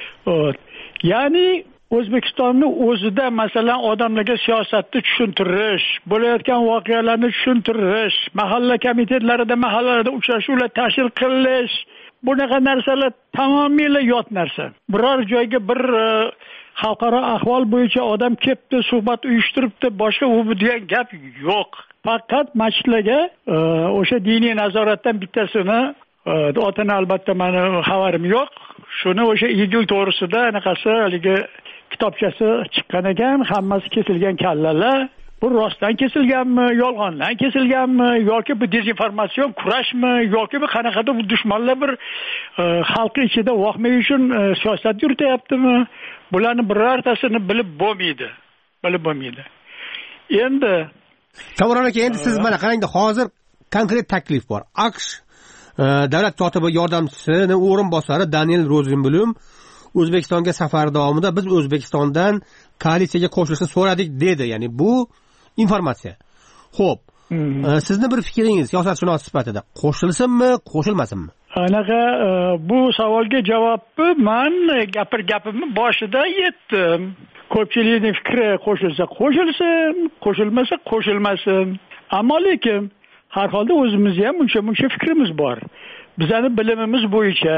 Speaker 16: Ya'ni O'zbekistonni o'zida masalan odamlarga siyosatni tushuntirish, bo'layotgan voqealarni tushuntirish, mahalla komitetlarida, mahallalarda uchrashuvlar tashkil qilish, bunaqa narsalar tamomila yot narsa. Biror joyga bir xalqaro ahvol bo'yicha odam kelibdi, suhbat uyushtiribdi, boshqa u bu degan gap yo'q. Faqat masjidlarga o'sha diniy nazoratdan bittasini otini albatta meni xabarim yo'q. Shuni o'sha IGIL to'g'risida anaqasi haligi kitobchasi chiqqan ekan, hammasi kesilgan kallalar. Bu rostdan kesilganmi, yolg'ondan kesilganmi, yoki bu dezinformatsion kurashmi, yoki bu qanaqadir bu dushmanlar bir xalqi ichida voqmay uchun siyosat yurityaptimi? Bularni birortasini bilib bo'lmaydi. Bilib bo'lmaydi. Endi
Speaker 11: Komron aka, endi siz mana qarangda, hozir konkret taklif bor. AQSh davlat kotibi yordamchisining o'rinbosari Daniel Rozenblum O'zbekistonga safar davomida biz O'zbekistondan koalitsiyaga qo'shilishni so'radik dedi. Ya'ni bu informatsiya. Xo'p, sizni bir fikringiz siyosatshunos sifatida qo'shilsinmi, qo'shilmasinmi?
Speaker 16: Anaqa bu savolga javobni men gapir gapimni boshida aytdim. Ko'pchilikning fikri qo'shilsa qo'shilsin, qo'shilmasa qo'shilmasin. Ammo lekin har holda o'zimizga ham uncha-muncha fikrimiz bor. Bizning bilimimiz bo'yicha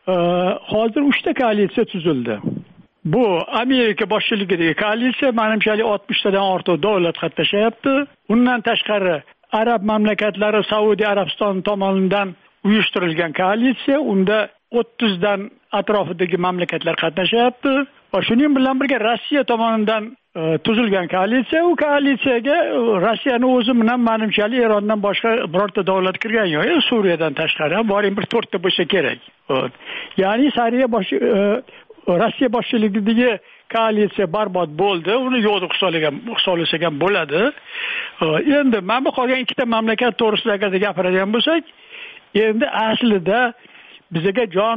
Speaker 16: hozir uchta koalitsiya tuzildi. Bu Amerika boshchiligidagi koalitsiya, menimcha oltmishtadan ortiq davlat qatnashyapti. Undan tashqari arab mamlakatlari, Saudiya Arabistoni tomonidan uyushtirilgan koalitsiya, unda o'ttizdan atrofidagi mamlakatlar qatnashyapti. Va shuning bilan birga Rossiya tomonidan tuzilgan koalitsiya, u koalitsiyaga Rossiyaning o'zi bilan menimcha Erondan boshqa birorta davlat kirgan yo'q. Suriyadan tashqari boring bir to'rtta bo'lsa kerak. Ya'ni Suriya bosh Rossiya boshchiligidagi koalitsiya barbod bo'ldi. Uni yo'q hisoblagan, hisoblasak ham bo'ladi. Endi mana bu qolgan ikkita mamlakat to'g'risida agar gapiradigan bo'lsak, endi aslida bizga jon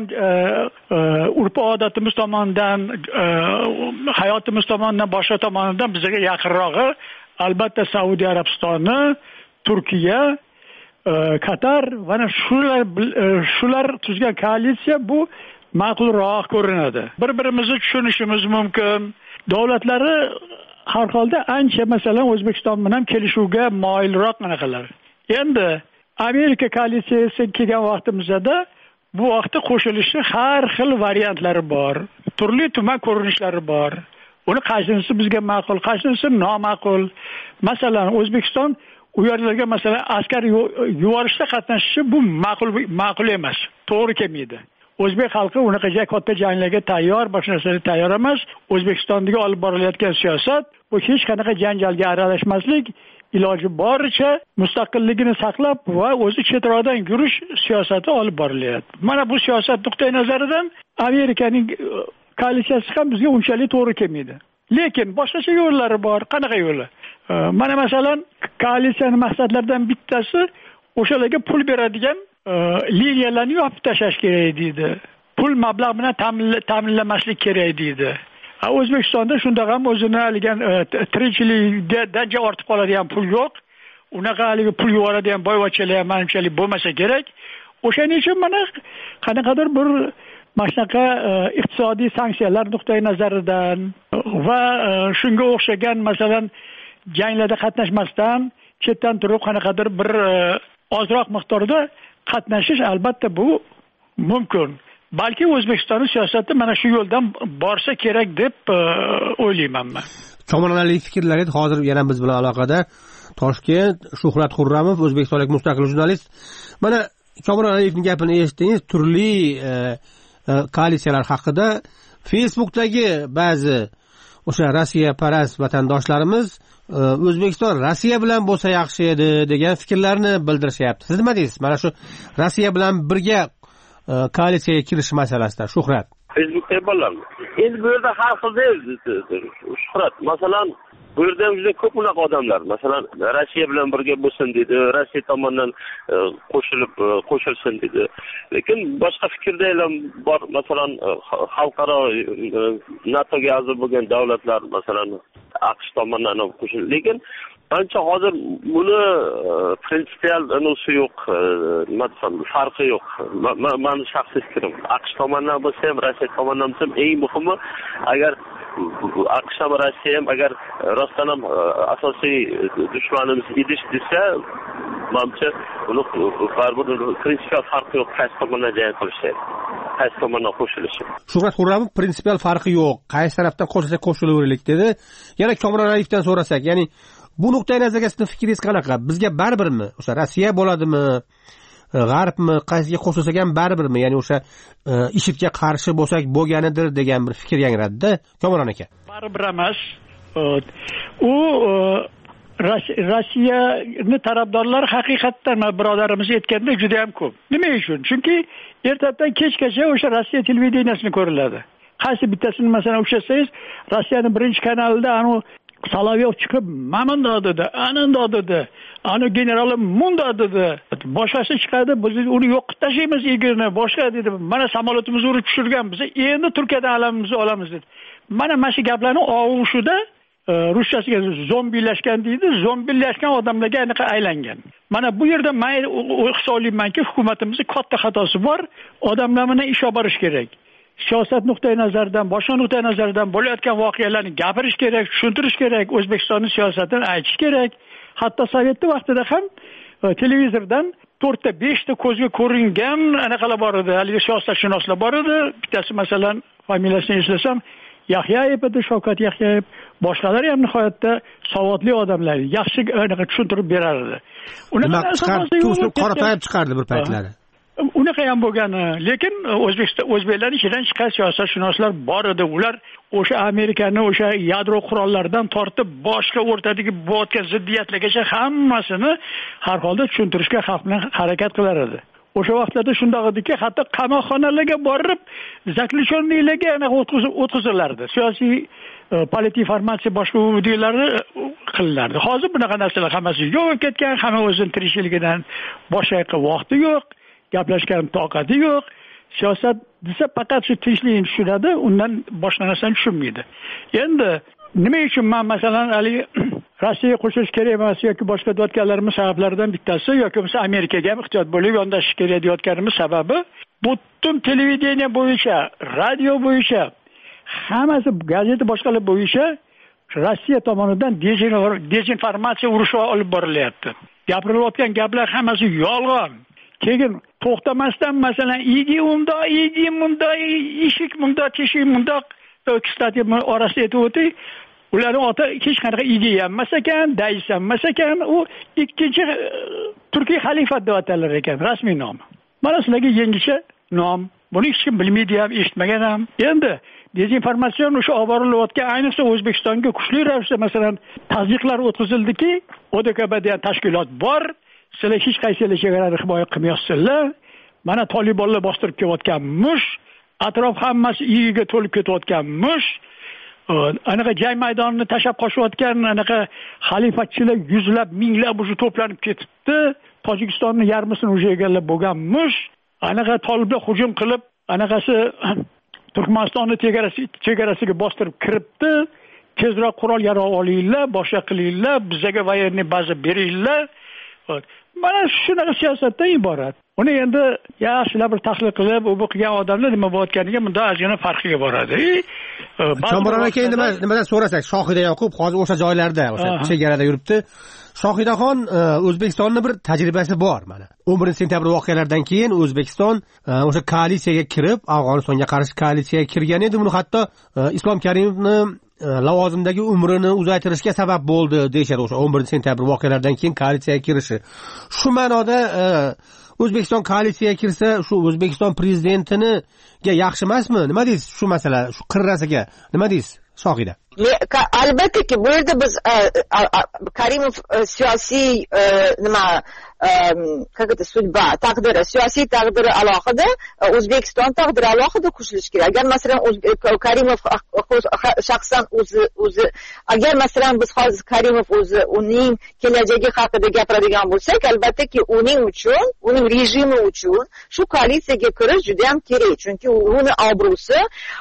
Speaker 16: urf odatimiz tomonidan, hayotimiz tomonidan, boshqa tomonidan bizga yaqinrog'i albatta Saudiya Arabistoni, Turkiya, Qatar, mana shular shular tuzgan koalitsiya bu ma'qulroq ko'rinadi. Bir-birimizni tushunishimiz mumkin. Davlatlari har holda ancha masalan O'zbekiston bilan kelishuvga moyilroq anaqalar. Endi Amerika koalitsiyasi kelgan vaqtimizda bu vaqtda qo'shilishni har xil variantlari bor. Turli tuman ko'rinishlari bor. Uni qaysinisi bizga ma'qul, qaysinisi noma'qul. Masalan, O'zbekiston u yerlarga masalan askar yuborishda qatnashishi bu ma'qul ma'qul emas. To'g'ri kelmaydi. O'zbek xalqi unaqa katta janglarga tayyor, boshqa narsalarga tayyor emas. O'zbekistondagi olib borilayotgan siyosat bu hech qanaqa janjalga aralashmaslik, iloji boricha mustaqilligini saqlab va o'zi chetroqdan yurish siyosati olib borilyapti. Mana bu siyosat nuqtai nazaridan Amerikaning koalitsiyasi ham bizga unchalik to'g'ri kelmaydi. lekin boshqacha yo'llari bor. Qanaqa yo'li? Mana masalan koalitsiyaning maqsadlaridan bittasi o'shalarga pul beradigan liniyalarni yopib tashlash kerak deydi. Pul mablag' bilan ta'minlamaslik kerak deydi. O'zbekistonda shunda ham o'zini haligan tirikchilikdan ortib qoladigan pul yo'q. Unaqa haligi pul yuboradigan boyvachchalar ham manimchalik bo'lmasa kerak. O'shaning uchun mana qanaqadir bir mashnaqa iqtisodiy sanksiyalar nuqtai nazaridan va shunga o'xshagan masalan janglarda qatnashmasdan chetdan turib qanaqadir bir ozroq miqdorda qatnashish albatta bu mumkin. Balki O'zbekistonning siyosati mana shu yo'ldan borsa kerak deb o'ylayman men.
Speaker 11: Komronali fikrlaringiz hozir yana biz bilan aloqada Toshkent Shuhrat Xurramov, o'zbekistonlik mustaqil jurnalist. Mana Komron Aliyevning gapini eshitdingiz, turli koalitsiyalar haqida Facebook'dagi ba'zi o'sha Rossiya parast vatandoshlarimiz O'zbekiston Rossiya bilan bo'lsa yaxshi edi degan fikrlarni bildirishyapti. Siz nima deysiz? Mana shu Rossiya bilan birga koalitsiyaga kirish masalasida Shuhrat.
Speaker 15: Facebook'da bolalarmi? Endi bu yerda har xil Shuhrat. Masalan, bu yerda ham juda ko'p unaqa odamlar, masalan, Rossiya bilan birga bo'lsin dedi, Rossiya tomonidan qo'shilib qo'shilsin dedi. Lekin boshqa fikrdalar bor, masalan, xalqaro NATOga a'zo bo'lgan davlatlar, masalan, AQSh tomonidan qo'shildi. Lekin ancha hozir buni prinsipial anisi yo'q, nima desam, farqi yo'q. Meni shaxsiy fikrim. AQSh tomonidan bo'lsa ham, Rossiya tomonidan bo'lsa ham eng muhimi, agar AQSh ham Rossiya ham agar rostdan ham asosiy dushmanimiz idish desa, menimcha buni baribir prinsipial farqi yo'q, qaysi tomondan jang qilishi, qaysi tomondan qo'shilishi.
Speaker 11: Shuhrat Xurramov prinsipial farqi yo'q, qaysi tarafdan qo'shilsa qo'shilaveraylik dedi. Yana Komron Aliyevdan so'rasak, ya'ni bu nuqtai nazarga sizning fikringiz qanaqa? Bizga baribirmi? O'sha Rossiya bo'ladimi? G'arbmi? Qaysiga qo'shilsak ham baribirmi? Ya'ni o'sha IShIDga qarshi bo'lsak bo'lganidir degan bir fikr yangradi-da, Komron aka.
Speaker 16: Baribir emas. U Rossiyani tarafdorlari haqiqatdan birodarimiz aytganda juda ham ko'p. Nima uchun? Chunki ertadan kechgacha o'sha Rossiya televideniyasini ko'riladi. Qaysi bittasini masalan o'xshatsangiz, Rossiyaning birinchi kanalida anu Solovyov chiqib, "Mamunda" dedi, "Ananda" dedi, "Ani generalim munda" dedi. Boshqasi chiqadi, biz uni yo'qib tashlaymiz egini, boshqa dedi. Mana samolyotimizni urib tushirgan biz, endi Turkiyadan alamimizni olamiz dedi. Mana mana shu gaplarni og'ushida ruschasiga zombilashgan deydi, zombilashgan odamlarga aniq aylangan. Mana bu yerda men hisoblaymanki, hukumatimizning katta xatosi bor. Odamlar bilan ish olib borish kerak. Siyosat nuqtai nazaridan, boshqa nuqtai nazaridan bo'layotgan voqealarni gapirish kerak, tushuntirish kerak, O'zbekistonning siyosatini aytish kerak. Hatto Sovetning vaqtida ham televizordan to'rtta beshta ko'zga ko'ringan anaqalar bor edi, haligi siyosatshunoslar bor edi. Bittasi masalan familiyasini eslasam, Yahyayev edi, Shavkat Yahyayev. Boshqalari ham nihoyatda savodli odamlar, yaxshi anaqa tushuntirib berar edi.
Speaker 11: Unaqa qoratoyib chiqardi bir paytlari.
Speaker 16: Unaqa ham bo'lgani, lekin O'zbekiston o'zbeklarning ichidan chiqqan siyosatshunoslar bor edi. Ular o'sha Amerikani o'sha yadro qurollaridan tortib boshqa o'rtadagi bo'tgan ziddiyatlargacha hammasini har holda tushuntirishga xalq bilan harakat qilar edi. O'sha vaqtlarda shunday ediki, hatto qamoqxonalarga borib, zaklishonliklarga anaqa o'tqizilardi. Siyosiy politik informatsiya boshqa videolarni qilinardi. Hozir bunaqa narsalar hammasi yo'q ketgan, hamma o'zining tirikchiligidan boshqa vaqti yo'q. Gaplashgan toqati yo'q. Siyosat desa faqat shu tinchlikni tushunadi, undan boshqa narsani tushunmaydi. Endi nima uchun men masalan hali Rossiyaga qo'shilish kerak emas yoki boshqa deyotganlarimiz sabablaridan bittasi yoki bo'lmasa Amerikaga ham ehtiyot bo'lib yondashish kerak deyotganimiz sababi butun televideniya bo'yicha, radio bo'yicha, hammasi gazeta boshqalar bo'yicha Rossiya tomonidan dezinformatsiya urushi olib borilyapti. Gapirilayotgan gaplar hammasi yolg'on. Keyin to'xtamasdan masalan igi unda, igi munda, ishik munda, teshik munda, kstati orasida aytib o'tay. Ularning oti hech qanaqa igi emas ekan, dais emas ekan, u ikkinchi Turkiy xalifat deb atalar ekan, rasmiy nomi. Mana sizlarga yangicha nom. Buni hech kim bilmaydi ham, eshitmagan ham. Endi dezinformatsion o'sha olib borilayotgan, ayniqsa O'zbekistonga kuchli ravishda masalan tazyiqlar o'tkazildiki, O D K B degan tashkilot bor. Sizlar hech qaysilar chegarani himoya qilmayapsizlar. Mana Talibanlar bostirib kelayotgan mush, atrof hammasi iyiga to'lib ketayotgan mush. anaqa jang maydonini tashlab qochayotgan anaqa xalifachilar yuzlab minglab уже to'planib ketibdi. Tojikistonning yarmisini уже egallab bo'lganmish. Anaqa toliblar hujum qilib, anaqasi Turkmanistonning chegarasi chegarasiga bostirib kiribdi. Tezroq qurol yarog' olinglar, boshqa qilinglar, bizga voyenniy baza beringlar. Mana shunaqa siyosatdan iborat. Uni endi yaxshilab bir tahlil qilib, u bu qilgan odamlar nima bo'layotganiga bunda ozgina farqiga boradi.
Speaker 11: Kamron aka nima nimadan so'rasak, Shohida Yoqub hozir o'sha joylarda, o'sha chegarada yuribdi. Shohidaxon O'zbekistonning bir tajribasi bor mana. o'n birinchi sentyabr voqealaridan keyin O'zbekiston o'sha koalitsiyaga kirib, Afg'onistonga qarshi koalitsiyaga kirgan edi. Buni hatto Islom Karimovning lavozimdagi umrini uzaytirishga sabab bo'ldi deyshadi o'sha o'n birinchi sentyabr voqealaridan keyin koalitsiyaga kirishi. Shu ma'noda O'zbekiston koalitsiyaga kirsa, shu O'zbekiston prezidentiniga yaxshi emasmi? Nima deysiz shu masala, shu qirrasiga? Nima deysiz, Shohida?
Speaker 14: Albattaki bu yerda biz Karimov siyosiy nima как это судьба, taqdiri, siyosiy taqdiri alohida, O'zbekiston taqdiri alohida qo'shilishi kerak. Agar masalan Karimov shaxsan o'zi o'zi agar masalan biz hozir Karimov o'zi uning kelajagi haqida gapiradigan bo'lsak, albattaki uning uchun, uning rejimi uchun shu koalitsiyaga kirish juda ham kerak. Chunki uni obro'si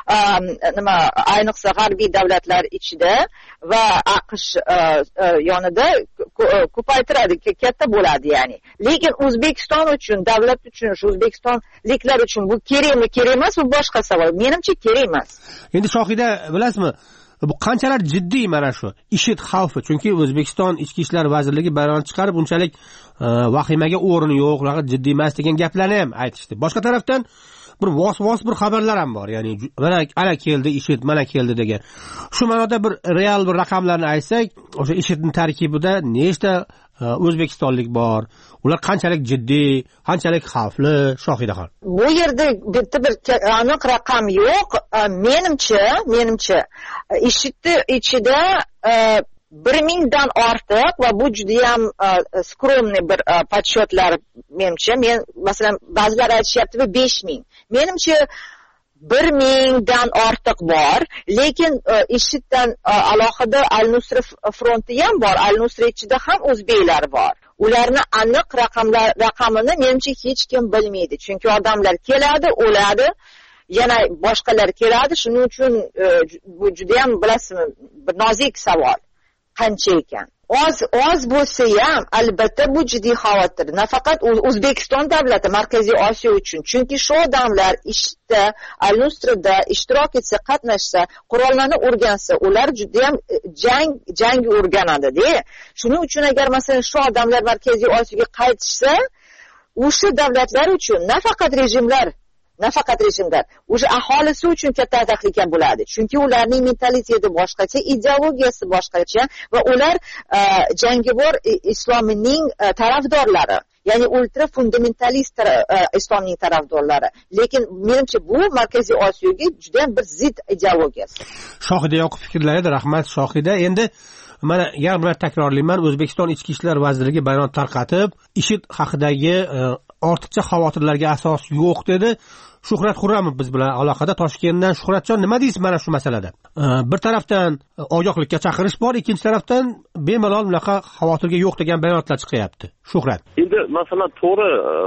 Speaker 14: nima ayniqsa g'arbiy davlatlar ichida va AQSh yonida ko'paytiradi, katta bo'ladi ya'ni. Lekin O'zbekiston uchun, davlat uchun, shu o'zbekistonliklar uchun bu kerakmi, kerak emas, bu boshqa savol. Menimcha kerak emas.
Speaker 11: Endi Shohida, bilasizmi, bu qanchalar jiddiy mana shu IShID xavfi. Chunki O'zbekiston Ichki ishlar vazirligi bayon chiqarib, unchalik vahimaga o'rin yo'q, jiddiy emas degan gaplarni ham aytishdi. Boshqa tarafdan bir vos-vos bir xabarlar ham bor. Ya'ni mana ana keldi IShID, mana keldi degan. Shu ma'noda bir real bir raqamlarni aytsak, o'sha IShIDning tarkibida nechta o'zbekistonlik bor? Ular qanchalik jiddiy, qanchalik xavfli, Shohidaxon?
Speaker 14: Bu yerda bitta bir aniq raqam yo'q. Menimcha, menimcha IShIDning ichida bir mingdan ortiq va bu juda ham skromniy bir podshyotlar menimcha. Men masalan ba'zilar aytishyapti besh ming. Menimcha bir mingdan ortiq bor, lekin IShIDdan alohida Al-Nusra fronti ham bor. Al-Nusra ichida ham o'zbeklar bor. Ularni aniq raqamlar raqamini menimcha hech kim bilmaydi. Chunki odamlar keladi, o'ladi, yana boshqalar keladi. Shuning uchun bu juda ham bilasizmi, bir nozik savol. Qancha ekan? Oz oz bo'lsa ham albatta bu jiddiy xavotir. Nafaqat O'zbekiston davlati, Markaziy Osiyo uchun. Chunki shu odamlar ishda, Al-Nusrada ishtirok etsa, qatnashsa, qurollarni o'rgansa, ular juda ham jang jang o'rganadi-da. Shuning uchun agar masalan shu odamlar Markaziy Osiyoga qaytishsa, o'sha davlatlar uchun nafaqat rejimlar nafaqat rejimlar, o'sha aholisi uchun katta tahlika bo'ladi. Chunki ularning mentaliteti boshqacha, ideologiyasi boshqacha va ular jangovar islomining tarafdorlari, ya'ni ultra fundamentalist islomning tarafdorlari. Lekin menimcha bu Markaziy Osiyoga juda ham bir zid ideologiyasi.
Speaker 11: Shohida Yoqub fikrlari, rahmat Shohida. Endi mana yana bir takrorlayman, O'zbekiston Ichki ishlar vazirligi bayonot tarqatib, IShID haqidagi ortiqcha xavotirlarga asos yo'q dedi. Shuhrat Xurramov biz bilan aloqada. Toshkentdan. Shuhratjon, nima deysiz mana shu masalada? Bir tarafdan ogohlikka chaqirish bor, ikkinchi tarafdan bemalol unaqa xavotirga yo'q degan bayonotlar chiqyapti. Shuhrat.
Speaker 15: Endi masalan to'g'ri,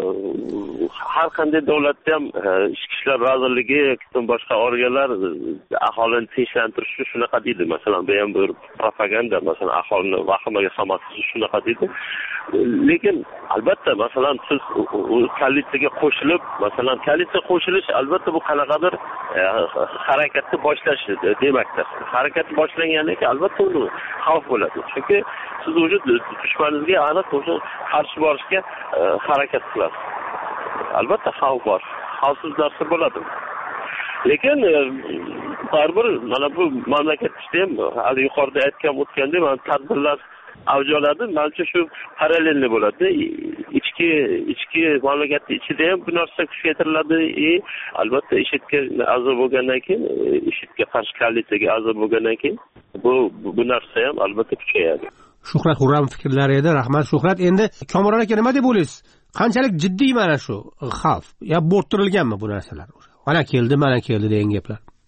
Speaker 15: har qanday davlatda ham Ichki ishlar vazirligi, boshqa organlar aholini tinchlantirishi shunaqa deydi. Masalan, bu ham bir propaganda, masalan, aholini vahimaga solmaslik shunaqa deydi. Lekin albatta masalan siz koalitsiyaga qo'shilib, masalan koalitsiya qo'shilish albatta bu qanaqadir harakatni boshlash demakdir. Harakat boshlangandan keyin albatta uni xavf bo'ladi. Chunki siz o'sha dushmaningizga aniq o'sha qarshi borishga harakat qilasiz. Albatta xavf bor. Xavfsiz narsa bo'ladi. Lekin baribir mana bu mamlakat ichida ham hali yuqorida aytgan o'tgandek mana tadbirlar avj oladi. Menimcha shu parallelni bo'ladi. Ichki ichki mamlakatning ichida ham bu narsa kuchaytiriladi. E, albatta IShIDga a'zo bo'lgandan keyin, IShIDga qarshi koalitsiyaga a'zo bo'lgandan keyin bu bu narsa ham albatta kuchayadi.
Speaker 11: Shuhrat Xurram fikrlari edi. Rahmat Shuhrat. Endi Kamron aka nima deb o'ylaysiz? Qanchalik jiddiy mana shu xavf? Ya bo'rttirilganmi bu narsalar? Mana keldi, mana keldi degan gaplar.
Speaker 16: Bular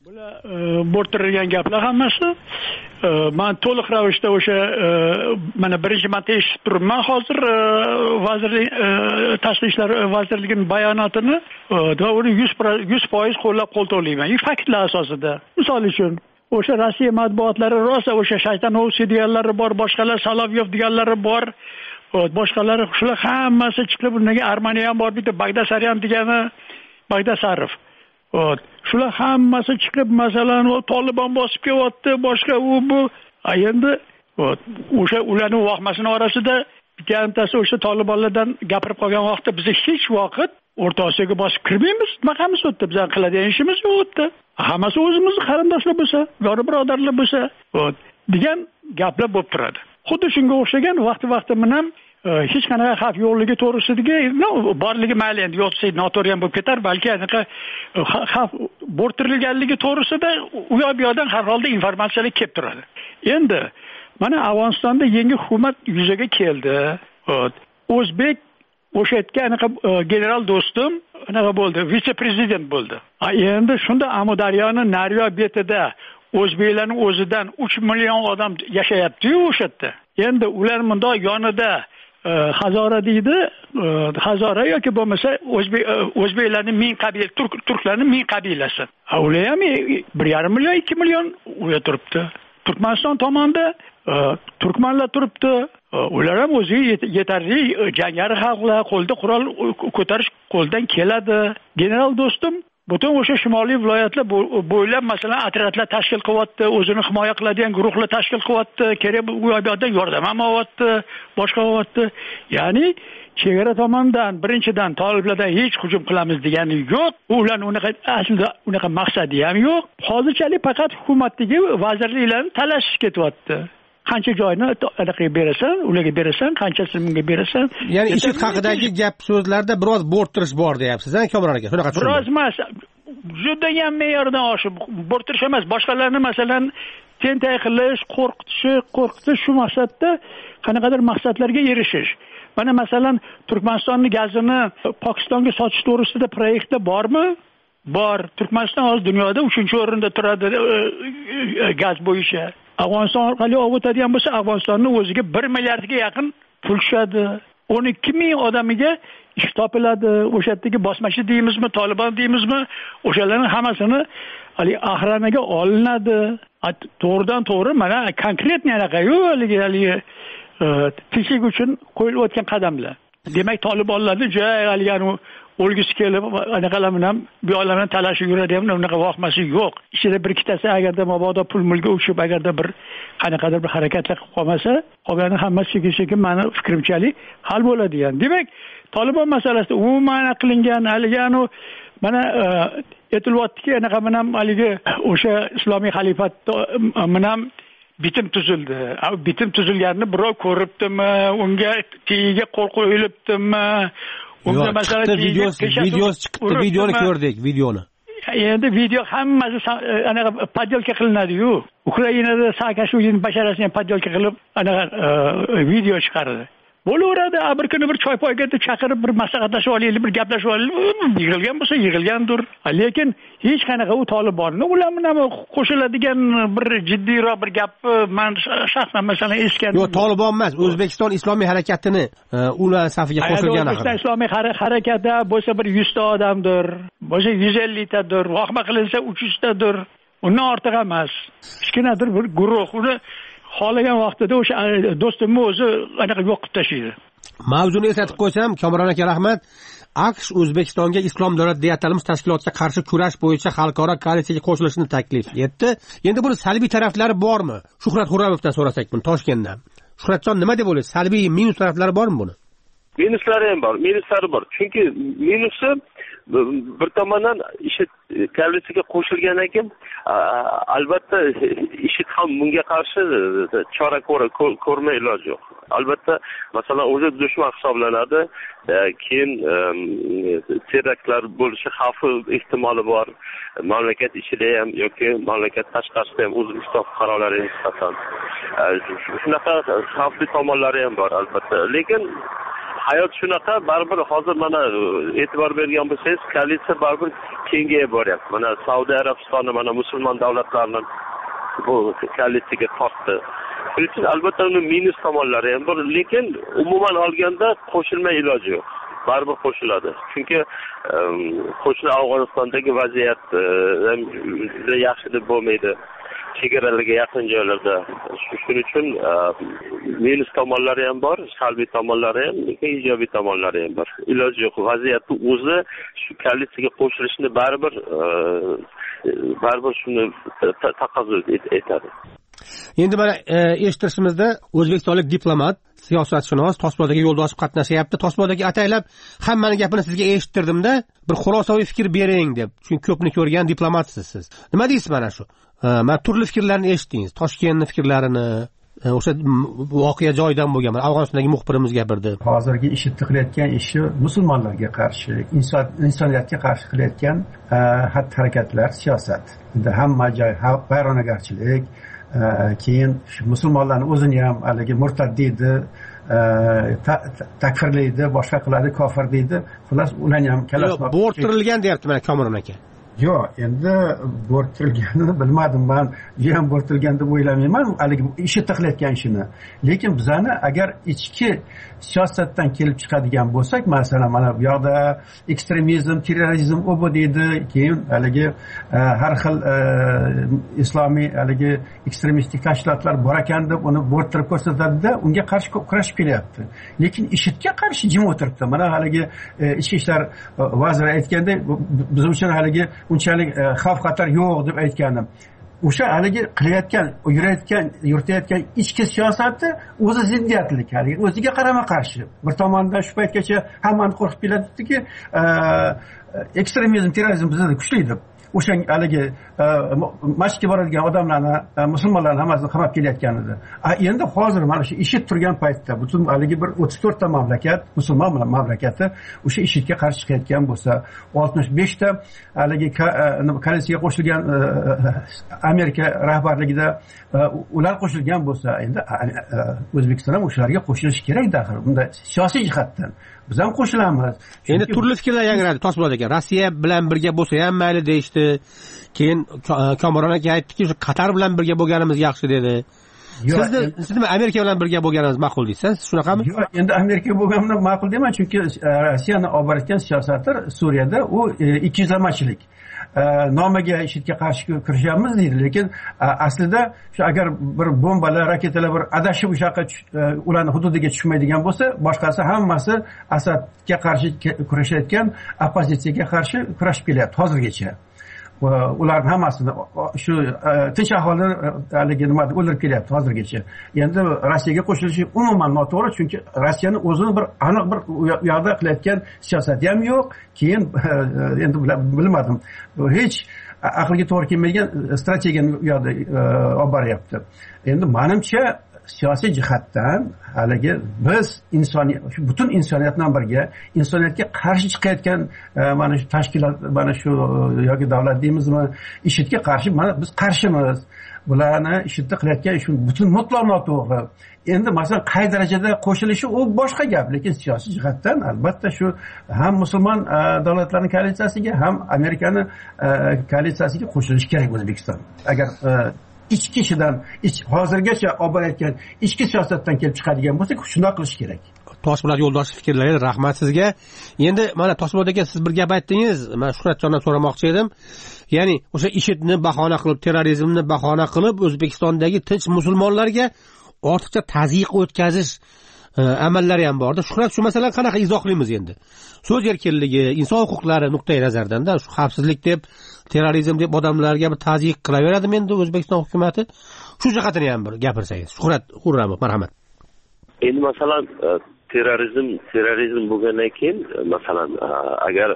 Speaker 16: bo'rttirilgan gaplar hammasi. Man to'liq ravishda o'sha mana birinchi marta eshitib turibman hozir vazirlik tashqi ishlar vazirligining bayonotini va uni yuz foiz qo'llab qo'ltovlayman. Faktlar asosida. Misol uchun o'sha Rossiya matbuotlari rosa o'sha Shaytanovskiy deganlari bor, boshqalar Solovyov deganlari bor, boshqalari shular hammasi chiqib bunga Armaniya ham bor, bitta Bagdasaryan degani Bagdasarov. Shular hammasi chiqib masalan Tolibon bosib kelyapti, boshqa u bu. Endi o'sha ularning vahmasini orasida bittasi o'sha Tolibonlardan gapirib qolgan vaqtda biz hech vaqt O'rta Osiyoga bosib kirmaymiz. Nima qilamiz u yerda? Biz qiladigan ishimiz yo'q u yerda. Hammasi o'zimizni qarindoshlar bo'lsa, yori birodarlar bo'lsa, degan gaplar bo'lib turadi. Xuddi shunga o'xshagan vaqti-vaqti bilan hech qanaqa xavf yo'qligi to'g'risidagi, no, borligi mayli endi yo'qsa noto'g'ri ham bo'lib ketar, balki anaqa xavf bo'rttirilganligi to'g'risida u yoq bu yoqdan har holda informatsiyalar kelib turadi. Endi mana Afg'onistonda yangi hukumat yuzaga keldi. O'zbek o'sha yerga anaqa general do'stim anaqa bo'ldi, vitse-prezident bo'ldi. Endi shunda Amudaryoning nariyoq betida o'zbeklarning o'zidan uch million odam yashayapti-yu o'sha yerda. Endi ular bundoq yonida Hazora deydi, Hazora yoki bo'lmasa o'zbek o'zbeklarning ming qabila, turk turklarning ming qabilasi. Ular ham bir yarim million, ikki million ular turibdi. Turkmaniston tomonda turkmanlar turibdi. Ular ham o'ziga yetarli jangari xalqlar, qo'lda qurol ko'tarish qo'ldan keladi. General do'stim butun o'sha shimoliy viloyatlar bo'ylab masalan otryadlar tashkil qilyapti, o'zini himoya qiladigan guruhlar tashkil qilyapti, kerak bu yoqdan yordam ham olyapti, boshqa olyapti. Ya'ni chegara tomonidan birinchidan toliblardan hech hujum qilamiz degani yo'q. Ularning unaqa aslida unaqa maqsadi ham yo'q. Hozirchalik faqat hukumatdagi vazirliklarni talashish ketyapti. Qancha joyni anaqa berasan, ularga berasan, qanchasini menga berasan.
Speaker 11: Ya'ni IShID haqidagi gap so'zlarda biroz bo'rttirish bor deyapsiz-a, Komron aka? Shunaqa tushundim. Biroz
Speaker 16: emas, juda ham me'yordan oshib bo'rttirish emas, boshqalarni masalan tentay qilish, qo'rqitish, qo'rqitish shu maqsadda qanaqadir maqsadlarga erishish. Mana masalan Turkmanistonning gazini Pokistonga sotish to'g'risida proyektda bormi? Bor. Turkmaniston hozir dunyoda uchinchi o'rinda turadi gaz bo'yicha. Afg'oniston orqali o'tadigan bo'lsa, Afg'onistonning o'ziga bir milliardga yaqin pul tushadi. o'n ikki ming odamiga ish topiladi. O'sha yerdagi bosmachi deymizmi, Tolibon deymizmi, o'shalarning hammasini hali ahranaga olinadi. To'g'ridan to'g'ri mana konkretni anaqa-yu, haligi haligi tinchlik uchun qo'yilayotgan qadamlar. Demak, Tolibonlarning joy haligi o'lgisi kelib, anaqalar bilan bu yoqlar bilan talashib yuradi ham, unaqa vaqtmasi yo'q. Ichida bir ikkitasi agarda mabodo pul mulga uchib, agarda bir qanaqadir bir harakatlar qilib qolmasa, qolgani hammasi sekin-sekin meni fikrimchalik hal bo'ladi ham. Demak, Tolibon masalasida umuman qilingan haligani mana aytilyaptiki, anaqa bilan haligi o'sha islomiy xalifat bilan bitim tuzildi. Bitim tuzilganini birov ko'ribdimi, unga tiyiga qo'l qo'yilibdimi?
Speaker 11: Unga masalan videosi videosi chiqdi, videoni ko'rdik, videoni.
Speaker 16: Endi video hammasi anaqa poddelka qilinadi-yu. Ukrainada Saakashvilining basharasini ham poddelka qilib anaqa video chiqardi. Bo'laveradi, bir kuni bir choy poyga chaqirib bir maslahatlashib olaylik, bir gaplashib olaylik, yig'ilgan bo'lsa yig'ilgandir. Lekin hech qanaqa u Tolibonni ular bilan qo'shiladigan bir jiddiyroq bir gap men shaxsan masalan esgandim.
Speaker 11: Yo'q, Tolibon emas, O'zbekiston islomiy harakatini ular safiga qo'shilgan.
Speaker 16: O'zbekiston islomiy harakati bo'lsa bir yuz ta odamdir, bo'lsa yuz ellik tadir, vahma qilinsa uch yuz tadir. Undan ortiq emas. Kichkinadir bir guruh uni xohlagan vaqtida o'sha do'stimni o'zi anaqa yo'q qilib tashlaydi.
Speaker 11: Mavzuni eslatib qo'ysam, Komron aka rahmat. AQSh O'zbekistonga Islom davlat deya atalmish tashkilotga qarshi kurash bo'yicha xalqaro koalitsiyaga qo'shilishni taklif etdi. Endi buni salbiy taraflari bormi? Shuhrat Xo'ramovdan so'rasak buni Toshkentdan. Shuhratjon, nima deb o'ylaysiz? Salbiy minus taraflari bormi buni?
Speaker 15: Minuslari ham bor, minuslari bor. Chunki minusi bir tomondan IShID koalitsiyaga qo'shilgandan keyin albatta IShID ham bunga qarshi chora ko'rmay iloj yo'q. Albatta masalan o'zi dushman hisoblanadi, keyin teraktlar bo'lishi xavfi ehtimoli bor. Mamlakat ichida ham yoki mamlakat tashqarisida ham O'zbekiston fuqarolariga nisbatan shunaqa xavfli tomonlari ham bor albatta. Lekin hayot shunaqa, baribir hozir mana e'tibor bergan bo'lsangiz, koalitsiya baribir kengayib boryapti. Mana Saudiya Arabistoni mana musulmon davlatlarni bu koalitsiyaga tortdi. Shuning uchun albatta uni minus tomonlari ham bor, lekin umuman olganda qo'shilmay iloji yo'q. Baribir qo'shiladi. Chunki qo'shni Afg'onistondagi vaziyat juda yaxshi deb bo'lmaydi. Chegaralarga yaqin joylarda. Shuning uchun minus tomonlari ham bor, salbiy tomonlari ham, lekin ijobiy tomonlari ham bor. Iloji yo'q. Vaziyatni o'zi shu koalitsiyaga qo'shilishni baribir baribir shuni taqozo etadi.
Speaker 11: Endi mana eshittirishimizda o'zbekistonlik diplomat, siyosatshunos Tosbodagi yo'ldoshib qatnashyapti. Tosbodagi ataylab hammaning gapini sizga eshittirdimda, bir xulosaviy fikr bering deb. Chunki ko'pni ko'rgan diplomatsiz siz. Nima deysiz mana shu? Mana turli fikrlarni eshitdingiz. Toshkentning fikrlarini, o'sha voqea joyidan bo'lgan, Afg'onistondagi muxbirimiz gapirdi.
Speaker 17: Hozirgi IShID qilayotgan ishi musulmonlarga qarshi, insoniyatga qarshi qilayotgan xatti-harakatlar, siyosat. Endi hamma joy vayronagarchilik, keyin musulmonlarni o'zini ham haligi murtad deydi, takfirlaydi, boshqa qiladi, kofir deydi. Xullas, ularni ham kalashmoq.
Speaker 11: Bo'rtirilgan deyapti mana Komron aka.
Speaker 17: Yo'q, endi bo'rtilganini bilmadim men. Ham bo'rtilgan deb o'ylamayman, haligi ishi qilayotgan ishini. Lekin bizani agar ichki siyosatdan kelib chiqadigan bo'lsak, masalan, mana bu yoqda ekstremizm, terrorizm u bu deydi, keyin haligi har xil islomiy haligi ekstremistik tashkilotlar bor ekan deb uni bo'rtirib ko'rsatadi-da, unga qarshi kurashib kelyapti. Lekin IShIDga qarshi jim o'tiribdi. Mana haligi ichki ishlar vaziri aytgandek, biz uchun haligi unchalik xavf xatar yo'q deb aytganim. O'sha haligi qilayotgan, yurayotgan, yuritayotgan ichki siyosati o'zi ziddiyatlik, haligi o'ziga qarama qarshi. Bir tomondan shu paytgacha hammani qo'rqitib keladiki, ekstremizm, terrorizm bizda kuchli deb. O'sha haligi masjidga boradigan odamlarni, musulmonlarni hammasini qamab kelayotgan edi. Endi hozir mana shu IShID turgan paytda butun haligi bir o'ttiz to'rtta mamlakat, musulmon mamlakati o'sha IShIDga qarshi chiqayotgan bo'lsa, oltmish beshta haligi koalitsiyaga qo'shilgan Amerika rahbarligida ular qo'shilgan bo'lsa, endi O'zbekiston ham o'shalarga qo'shilishi kerak axir. Bunda siyosiy jihatdan biz ham qo'shilamiz.
Speaker 11: Endi turli fikrlar yangradi Tosbod aka. Rossiya bilan birga bo'lsa ham mayli deyishdi. Keyin Komron aka aytdiki, Qatar bilan birga bo'lganimiz yaxshi dedi. Sizni sizni Amerika bilan birga bo'lganimiz ma'qul deysiz, shunaqami?
Speaker 17: Yo'q, endi Amerika bo'lganimiz ma'qul deyman, chunki Rossiyani olib borayotgan siyosati Suriyada u ikkiyuzlamachilik. Nomiga IShIDga qarshi kirishyapmiz deydi, lekin aslida shu agar bir bombalar, raketalar bir adashib o'sha yoqqa ularning hududiga tushmaydigan bo'lsa, boshqasi hammasi Asadga qarshi kurashayotgan oppozitsiyaga qarshi kurashib kelyapti hozirgacha. Ularning hammasini shu tinch aholini haligi nimada o'ldirib kelyapti hozirgacha. Endi Rossiyaga qo'shilishi umuman noto'g'ri, chunki Rossiyaning o'zini bir aniq bir u yoqda qilayotgan siyosati ham yo'q. Keyin endi bilmadim, hech aqlga to'g'ri kelmaydigan strategiyani u yoqda olib boryapti. Endi menimcha siyosiy jihatdan haligi biz insoniyat, butun insoniyat bilan birga insoniyatga qarshi chiqayotgan mana shu tashkilot, mana shu yoki davlat deymizmi, IShIDga qarshi mana biz qarshimiz. Bularni IShIDda qilayotgan shu butun mutlaq noto'g'ri. Endi masalan qay darajada qo'shilishi u boshqa gap, lekin siyosiy jihatdan albatta shu ham musulmon davlatlarning koalitsiyasiga, ham Amerikani koalitsiyasiga qo'shilishi kerak O'zbekiston. Agar ichki ishidan, ich hozirgacha olib borayotgan ichki siyosatdan kelib chiqadigan bo'lsa, shunday qilish kerak.
Speaker 11: Toshpo'lat yo'ldosh fikrlariga rahmat sizga. Endi mana Toshpo'lat aka, siz bir gap aytdingiz, men Shuhratjondan so'ramoqchi edim. Ya'ni o'sha IShIDni bahona qilib, terrorizmni bahona qilib, O'zbekistondagi tinch musulmonlarga ortiqcha tazyiq o'tkazish amallari ham bordi. Shuhrat, shu masalani qanaqa izohlaymiz endi? So'z erkinligi, inson huquqlari nuqtai nazaridan-da shu xavfsizlik deb, terrorizm deb odamlarga bir tazyiq qilaveradimi endi O'zbekiston hukumatı? Shu jihatini ham bir gapirsangiz. Shuhrat Xurramov, marhamat.
Speaker 15: Endi masalan terrorizm, terrorizm bo'lgandan keyin masalan agar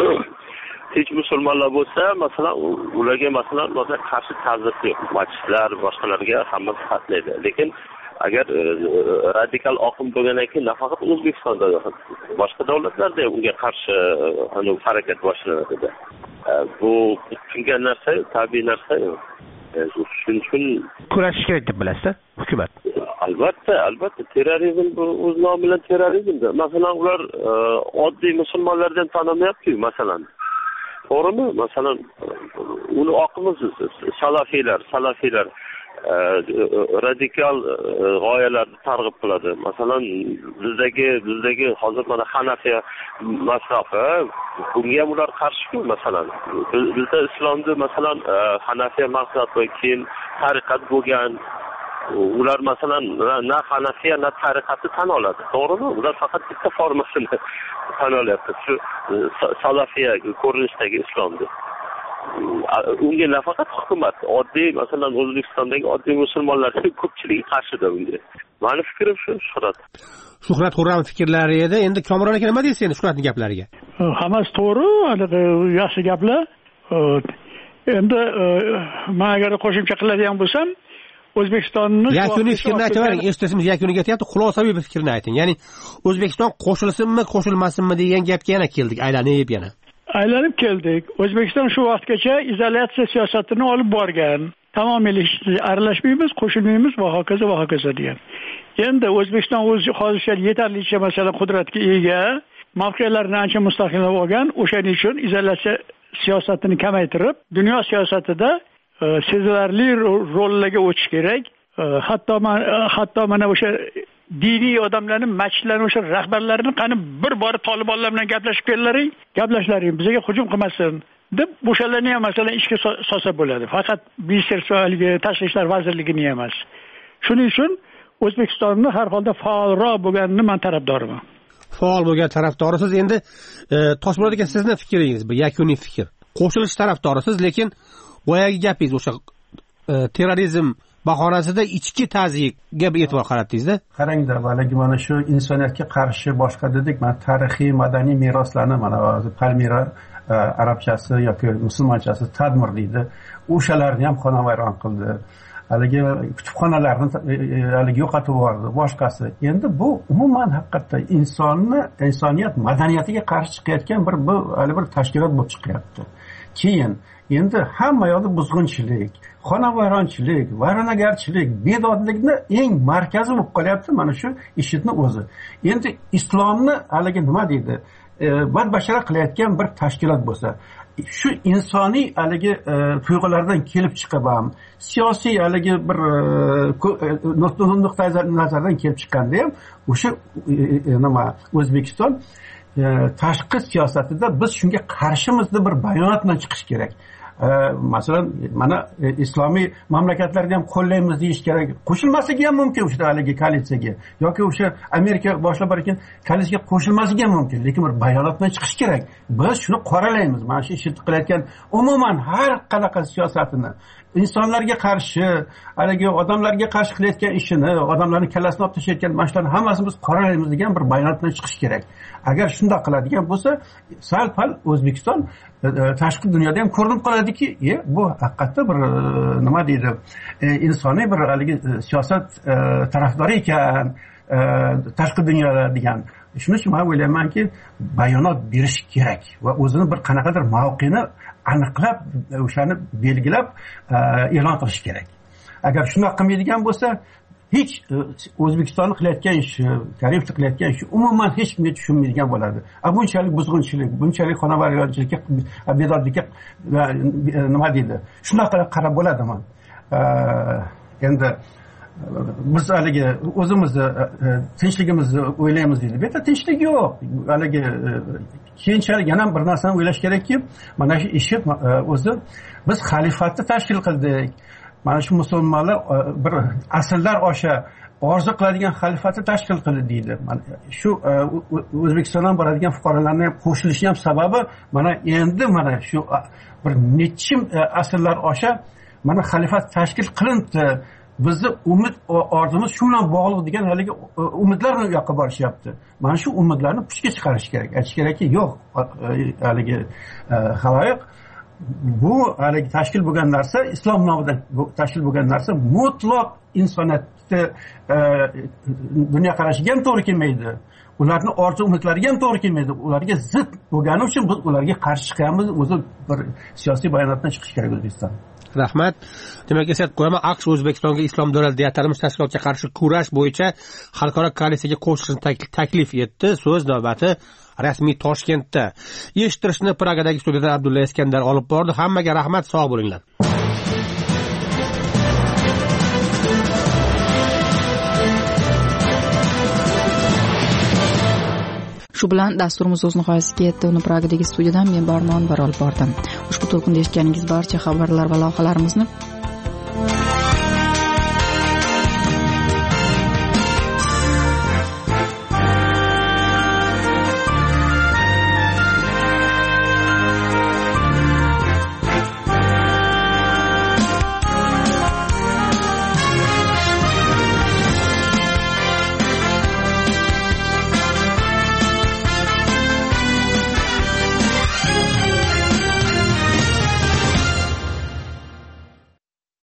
Speaker 15: tinch musulmonlar bo'lsa, masalan ularga masalan qarshi tazyiq yo'q. Masjidlar, boshqalarga hammasi qatnaydi. Lekin agar radikal oqim bo'lgandan keyin nafaqat O'zbekistonda, boshqa davlatlarda unga qarshi anu harakat boshlanadi. Bu tushungan narsa, tabiiy narsa. Shuning uchun
Speaker 11: kurashish kerak deb bilasizlar, hukumat.
Speaker 15: albatta albatta terrorizm bu o'z nomi bilan terrorizmdir. Masalan ular oddiy musulmonlardan tanilmayapti masalan. To'g'rimi? Masalan uni oqimi salafiylar salafiylar radikal g'oyalarni targ'ib qiladi. Masalan bizdagi bizdagi hozir mana Hanafiya mazhabi bunga ham ular qarshi-ku. Masalan bizda islomda masalan Hanafiya mazhabi keyin tariqat bo'lgan. Ular masalan na Hanafiya na tariqatni tan oladi. To'g'rimi? Ular faqat bitta formasini tan olyapti. Shu salafiya ko'rinishdagi islomda. Unga nafaqat hukumat, oddiy masalan O'zbekistondagi oddiy musulmonlarning ko'pchiligi qarshida unga. Meni fikrim shu, Shuhrat.
Speaker 11: Shuhrat Xurram fikrlari edi. Endi Komron aka nima deysiz endi Shuhratning gaplariga?
Speaker 16: Hammasi to'g'ri, yaxshi gaplar. Endi men agar qo'shimcha qiladigan bo'lsam, O'zbekistonni
Speaker 11: yakuniy fikrni aytavering, eshitishimiz yakuniga yetyapti. Xulosaviy bir fikrni ayting. Ya'ni O'zbekiston qo'shilsinmi, qo'shilmasinmi degan gapga yana keldik, aylanib yana.
Speaker 16: Aylanib keldik. O'zbekiston shu vaqtgacha izolyatsiya siyosatini olib borgan. Tamomila aralashmaymiz, qo'shilmaymiz va hokazo va hokazo degan. Endi O'zbekiston o'zi hozircha yetarlicha masalan qudratga ega, mavqelarini ancha mustahkamlab olgan. O'shaning uchun izolyatsiya siyosatini kamaytirib, dunyo siyosatida sezilarli rollarga o'tish kerak. Hatto hatto mana o'sha diniy odamlarning masjidlarning o'sha rahbarlarini qani bir bor Tolibonlar bilan gaplashib kellaring, gaplashlaring, bizga hujum qilmasin deb o'shalarni ham masalan ishga solsa bo'ladi. Faqat Ministerstvoga tashqi ishlar vazirligini emas. Shuning uchun O'zbekistonni har holda faolroq bo'lganini men tarafdoriman.
Speaker 11: Faol bo'lgan tarafdorisiz. Endi Toshmurod aka sizning fikringiz bu yakuniy fikr. Qo'shilish tarafdorisiz, lekin boyagi gapingiz o'sha terrorizm bahonasida ichki ta'ziyga e'tibor qaratdingiz-da.
Speaker 17: Qarangda, valagi mana shu insoniyatga qarshi boshqa dedik, mana tarixiy, madaniy meroslarni mana Palmira arabchasi yoki musulmonchasi tadmir deydi. O'shalarni ham xonavayron qildi. Haligi kutubxonalarni haligi yo'qotib yubordi, boshqasi. Endi bu umuman haqiqatda insonni, insoniyat madaniyatiga qarshi chiqayotgan bir bu hali bir tashkilot bo'lib chiqyapti. Keyin endi hamma yoqda buzg'unchilik, xonavayronchilik, vayronagarchilik, bedodlikni eng markazi bo'lib qolyapti mana shu ishitni o'zi. Endi islomni haligi nima deydi, badbashara qilayotgan bir tashkilot bo'lsa, shu insoniy haligi tuyg'ulardan kelib chiqib ham siyosiy haligi bir nuqtai nazardan kelib chiqqanda ham o'sha nima O'zbekiston tashqi siyosatida biz shunga qarshimiz deb bir bayonot bilan chiqish kerak. Masalan mana islomiy mamlakatlarga ham qo'llaymiz deyish kerak. Qo'shilmasligi ham mumkin o'sha haligi koalitsiyaga yoki o'sha Amerika boshlab borgan koalitsiyaga qo'shilmasligi ham mumkin, lekin bir bayonot bilan chiqish kerak. Biz shuni qoralaymiz. Mana shu ishni qilayotgan umuman har qanaqa siyosatini, insonlarga qarshi, haligi odamlarga qarshi qilayotgan ishini, odamlarni kallasini olib tashlayotgan mashlarni hammasini biz qoralaymiz degan bir bayonot bilan chiqish kerak. Agar shunday qiladigan bo'lsa, sal-pal O'zbekiston tashqi dunyoda ham ko'rinib qoladiki, e, bu haqiqatda bir nima deydi, insoniy bir haligi siyosat tarafdori ekan tashqi dunyoda degan. Shuning uchun men o'ylaymanki, bayonot berish kerak va o'zini bir qanaqadir mavqeni aniqlab, o'shani belgilab e'lon qilish kerak. Agar shunday qilmaydigan bo'lsa, hech O'zbekistonning qilayotgan ishi, Karimovning qilayotgan ishi umuman hech kimga tushunmaydigan bo'ladi. A bunchalik buzg'unchilik, bunchalik xonavayronchilikka, bedodlikka nima deydi? Shunaqa qarab bo'ladimi? Endi biz haligi o'zimizni tinchligimizni o'ylaymiz deydi. Bu yerda tinchlik yo'q. Haligi keyinchalik yana bir narsani o'ylash kerakki, mana shu ishi o'zi biz xalifatni tashkil qildik. Mana shu musulmonlar bir asrlar osha orzu qiladigan xalifatni tashkil qildi deydi. Mana shu O'zbekistondan boradigan fuqarolarning ham qo'shilishi ham sababi mana endi mana shu bir necha asrlar osha mana xalifat tashkil qilindi. Bizni umid orzumiz shu bilan bog'liq degan haligi umidlar u yoqqa borishyapti. Mana shu umidlarni puchga chiqarish kerak. Aytish kerakki, yo'q, haligi xaloyiq bu haligi tashkil bo'lgan narsa, islom nomidan tashkil bo'lgan narsa mutlaq insoniyatni dunyo qarashiga ham to'g'ri kelmaydi. Ularning orzu umidlariga ham to'g'ri kelmaydi. Ularga zid bo'lgani uchun biz ularga qarshi chiqamiz. O'zi bir siyosiy bayonotdan chiqish kerak O'zbekiston.
Speaker 11: Rahmat. Demak, eslatib qo'yaman, AQSh O'zbekistonga Islom davlati deya atalmish tashkilotga qarshi kurash bo'yicha xalqaro koalitsiyaga qo'shilishni taklif etdi. So'z navbati rasmiy Toshkentda. Eshittirishni Pragadagi studiyada Abdulla Iskandar olib bordi. Hammaga rahmat, sog' bo'linglar.
Speaker 1: Shu bilan dasturimiz o'z nihoyasiga yetdi. Uni Pragadagi studiyadan men Barnon Barol bordim. Ushbu to'lqinda eshitganingiz barcha xabarlar va lavhalarimizni